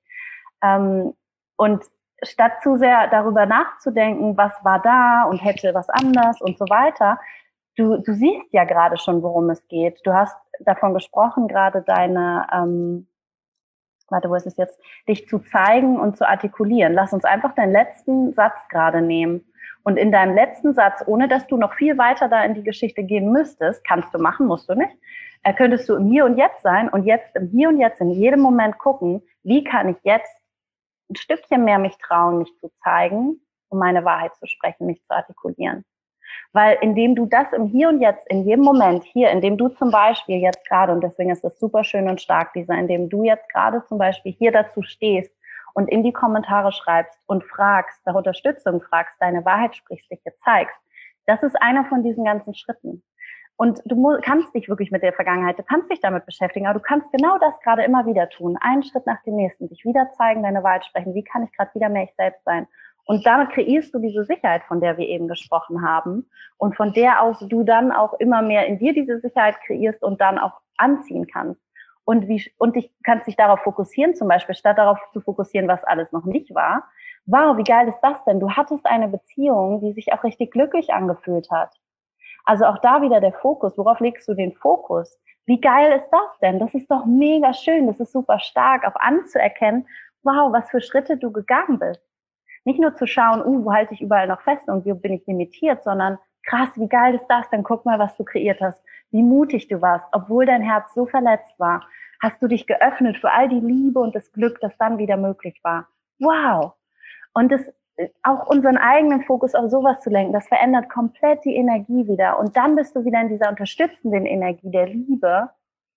Ähm, und statt zu sehr darüber nachzudenken, was war da und hätte was anders und so weiter, du, du siehst ja gerade schon, worum es geht. Du hast davon gesprochen, gerade deine... Ähm, warte, wo ist es jetzt, dich zu zeigen und zu artikulieren. Lass uns einfach deinen letzten Satz gerade nehmen. Und in deinem letzten Satz, ohne dass du noch viel weiter da in die Geschichte gehen müsstest, kannst du machen, musst du nicht, äh, könntest du im Hier und Jetzt sein und jetzt im Hier und Jetzt in jedem Moment gucken, wie kann ich jetzt ein Stückchen mehr mich trauen, mich zu zeigen, um meine Wahrheit zu sprechen, mich zu artikulieren. Weil indem du das im Hier und Jetzt, in jedem Moment hier, indem du zum Beispiel jetzt gerade, und deswegen ist das super schön und stark, Lisa, indem du jetzt gerade zum Beispiel hier dazu stehst und in die Kommentare schreibst und fragst, nach Unterstützung fragst, deine Wahrheit sprichst, dich jetzt zeigst, das ist einer von diesen ganzen Schritten. Und du mu- kannst dich wirklich mit der Vergangenheit, du kannst dich damit beschäftigen, aber du kannst genau das gerade immer wieder tun, einen Schritt nach dem nächsten, dich wieder zeigen, deine Wahrheit sprechen, wie kann ich gerade wieder mehr ich selbst sein? Und damit kreierst du diese Sicherheit, von der wir eben gesprochen haben und von der aus du dann auch immer mehr in dir diese Sicherheit kreierst und dann auch anziehen kannst. Und wie und dich kannst dich darauf fokussieren, zum Beispiel, statt darauf zu fokussieren, was alles noch nicht war. Wow, wie geil ist das denn? Du hattest eine Beziehung, die sich auch richtig glücklich angefühlt hat. Also auch da wieder der Fokus. Worauf legst du den Fokus? Wie geil ist das denn? Das ist doch mega schön. Das ist super stark, auch anzuerkennen, wow, was für Schritte du gegangen bist. Nicht nur zu schauen, uh, wo halte ich überall noch fest und wie bin ich limitiert, sondern krass, wie geil ist das denn? Guck mal, was du kreiert hast. Wie mutig du warst, obwohl dein Herz so verletzt war. Hast du dich geöffnet für all die Liebe und das Glück, das dann wieder möglich war. Wow! Und das, auch unseren eigenen Fokus auf sowas zu lenken, das verändert komplett die Energie wieder. Und dann bist du wieder in dieser unterstützenden Energie der Liebe,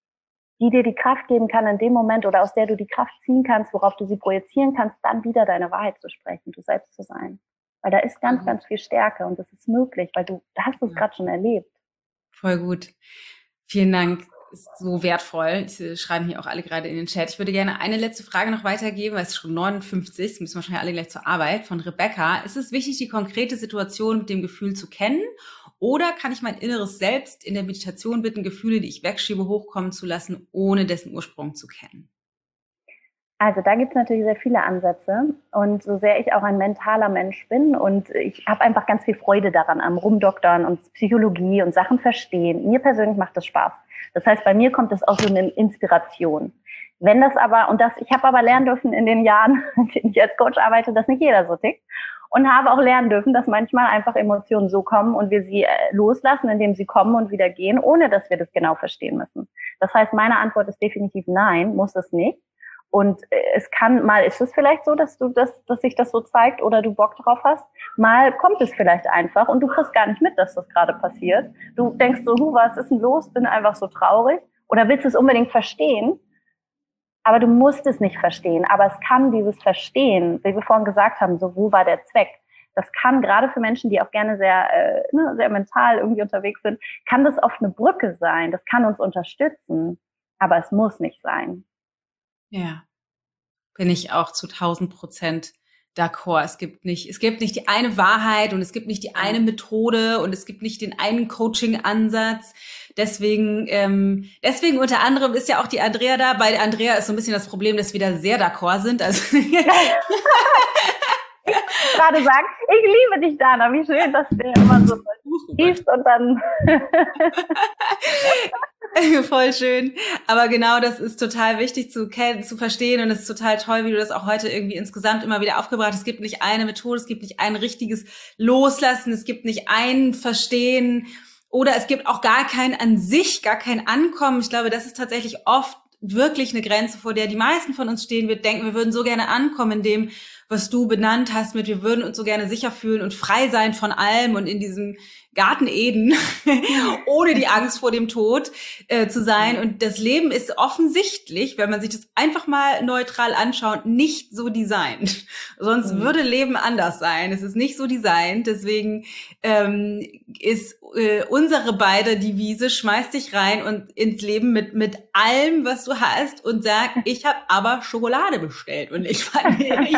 die dir die Kraft geben kann in dem Moment oder aus der du die Kraft ziehen kannst, worauf du sie projizieren kannst, dann wieder deine Wahrheit zu sprechen, du selbst zu sein. Weil da ist ganz, mhm. ganz viel Stärke und das ist möglich, weil du, da hast du es ja. gerade schon erlebt. Voll gut. Vielen Dank. ist so wertvoll. Sie schreiben hier auch alle gerade in den Chat. Ich würde gerne eine letzte Frage noch weitergeben, weil es ist schon neunundfünfzig, das müssen wahrscheinlich alle gleich zur Arbeit, von Rebecca. Ist es wichtig, die konkrete Situation mit dem Gefühl zu kennen? Oder kann ich mein inneres Selbst in der Meditation bitten, Gefühle, die ich wegschiebe, hochkommen zu lassen, ohne dessen Ursprung zu kennen? Also da gibt es natürlich sehr viele Ansätze und so sehr ich auch ein mentaler Mensch bin und ich habe einfach ganz viel Freude daran, am Rumdoktern und Psychologie und Sachen verstehen. Mir persönlich macht das Spaß. Das heißt, bei mir kommt es aus so eine Inspiration. Wenn das aber, und das, ich habe aber lernen dürfen in den Jahren, in denen ich als Coach arbeite, dass nicht jeder so tickt und habe auch lernen dürfen, dass manchmal einfach Emotionen so kommen und wir sie loslassen, indem sie kommen und wieder gehen, ohne dass wir das genau verstehen müssen. Das heißt, meine Antwort ist definitiv nein, muss es nicht. Und es kann, mal ist es vielleicht so, dass du das, dass sich das so zeigt oder du Bock drauf hast. Mal kommt es vielleicht einfach und du kriegst gar nicht mit, dass das gerade passiert. Du denkst so, hu, was ist denn los? Bin einfach so traurig. Oder willst es unbedingt verstehen? Aber du musst es nicht verstehen. Aber es kann dieses Verstehen, wie wir vorhin gesagt haben, so, wo war der Zweck? Das kann gerade für Menschen, die auch gerne sehr, äh, ne, sehr mental irgendwie unterwegs sind, kann das oft eine Brücke sein. Das kann uns unterstützen. Aber es muss nicht sein. Ja, bin ich auch zu tausend Prozent d'accord. Es gibt nicht, es gibt nicht die eine Wahrheit und es gibt nicht die eine Methode und es gibt nicht den einen Coaching-Ansatz. Deswegen, ähm, deswegen unter anderem ist ja auch die Andrea da. Bei Andrea ist so ein bisschen das Problem, dass wir da sehr d'accord sind. Also gerade sagen, ich liebe dich, Dana. Wie schön, dass du immer so liebst und dann voll schön. Aber genau das ist total wichtig zu kennen, zu verstehen und es ist total toll, wie du das auch heute irgendwie insgesamt immer wieder aufgebracht hast. Es gibt nicht eine Methode, es gibt nicht ein richtiges Loslassen, es gibt nicht ein Verstehen oder es gibt auch gar kein an sich, gar kein Ankommen. Ich glaube, das ist tatsächlich oft wirklich eine Grenze, vor der die meisten von uns stehen. Wir denken, wir würden so gerne ankommen in dem, was du benannt hast, mit wir würden uns so gerne sicher fühlen und frei sein von allem und in diesem Garten Eden, ohne die Angst vor dem Tod äh, zu sein. Und das Leben ist offensichtlich, wenn man sich das einfach mal neutral anschaut, nicht so designt. Sonst mhm. würde Leben anders sein. Es ist nicht so designt. Deswegen ähm, ist äh, unsere beide Devise, schmeiß dich rein und ins Leben mit mit allem, was du hast und sag, ich habe aber Schokolade bestellt und ich fand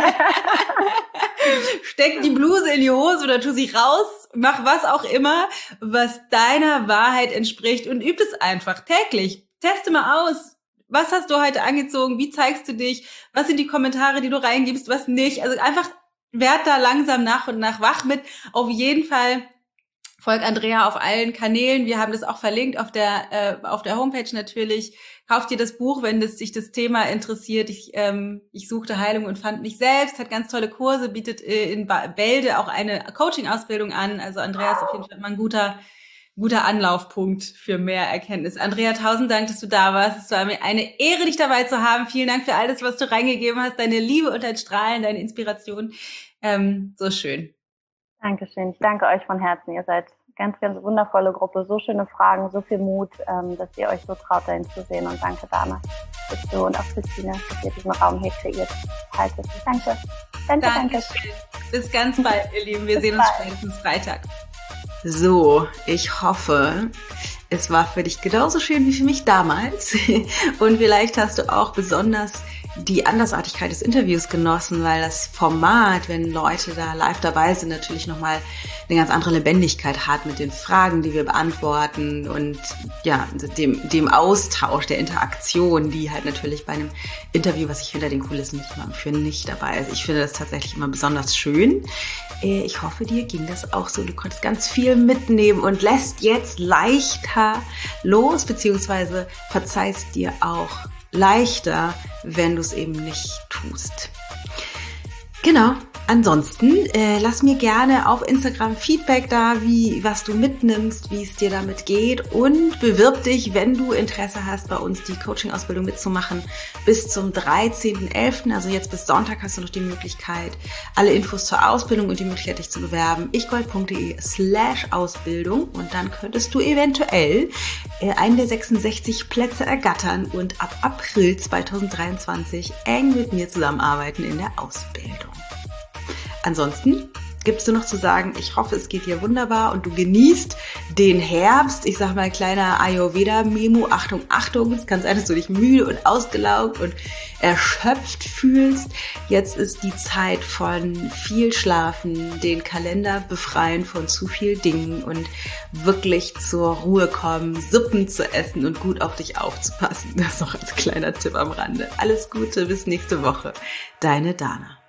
steck die Bluse in die Hose oder tu sie raus, mach was auch immer, was deiner Wahrheit entspricht und üb es einfach täglich. Teste mal aus. Was hast du heute angezogen? Wie zeigst du dich? Was sind die Kommentare, die du reingibst? Was nicht? Also einfach werd da langsam nach und nach wach mit. Auf jeden Fall folg Andrea auf allen Kanälen. Wir haben das auch verlinkt auf der äh, auf der Homepage natürlich. Kauf dir das Buch, wenn das, dich das Thema interessiert. Ich, ähm, ich suchte Heilung und fand mich selbst, hat ganz tolle Kurse, bietet äh, in Bälde auch eine Coaching-Ausbildung an. Also Andrea ist auf jeden Fall mal ein guter, guter Anlaufpunkt für mehr Erkenntnis. Andrea, tausend Dank, dass du da warst. Es war mir eine Ehre, dich dabei zu haben. Vielen Dank für alles, was du reingegeben hast, deine Liebe und dein Strahlen, deine Inspiration. Ähm, so schön. Dankeschön. Ich danke euch von Herzen. Ihr seid ganz, ganz wundervolle Gruppe. So schöne Fragen, so viel Mut, ähm, dass ihr euch so traut, dahin zu sehen. Und danke, Dana, dass du und auch Christine, dass ihr diesen Raum hier kreiert haltet. Danke. Danke, danke. Bis ganz bald, ihr Lieben. Wir sehen uns spätestens Freitag. So, ich hoffe, es war für dich genauso schön wie für mich damals. Und vielleicht hast du auch besonders die Andersartigkeit des Interviews genossen, weil das Format, wenn Leute da live dabei sind, natürlich nochmal eine ganz andere Lebendigkeit hat mit den Fragen, die wir beantworten und ja, dem, dem Austausch, der Interaktion, die halt natürlich bei einem Interview, was ich hinter den Kulissen nicht mache, für nicht dabei ist. Ich finde das tatsächlich immer besonders schön. Ich hoffe, dir ging das auch so. Du konntest ganz viel mitnehmen und lässt jetzt leichter los, beziehungsweise verzeihst dir auch leichter, wenn du es eben nicht tust. Genau. Ansonsten äh, lass mir gerne auf Instagram Feedback da, wie was du mitnimmst, wie es dir damit geht und bewirb dich, wenn du Interesse hast, bei uns die Coaching-Ausbildung mitzumachen, bis zum dreizehnten elften Also jetzt bis Sonntag hast du noch die Möglichkeit, alle Infos zur Ausbildung und die Möglichkeit, dich zu bewerben, ichgold.de slash Ausbildung und dann könntest du eventuell äh, einen der sechsundsechzig Plätze ergattern und ab April zweitausenddreiundzwanzig eng mit mir zusammenarbeiten in der Ausbildung. Ansonsten gibt's nur noch zu sagen, ich hoffe, es geht dir wunderbar und du genießt den Herbst. Ich sag mal, kleiner Ayurveda-Memo. Achtung, Achtung, es kann sein, dass du dich müde und ausgelaugt und erschöpft fühlst. Jetzt ist die Zeit von viel Schlafen, den Kalender befreien von zu viel Dingen und wirklich zur Ruhe kommen, Suppen zu essen und gut auf dich aufzupassen. Das noch als kleiner Tipp am Rande. Alles Gute, bis nächste Woche. Deine Dana.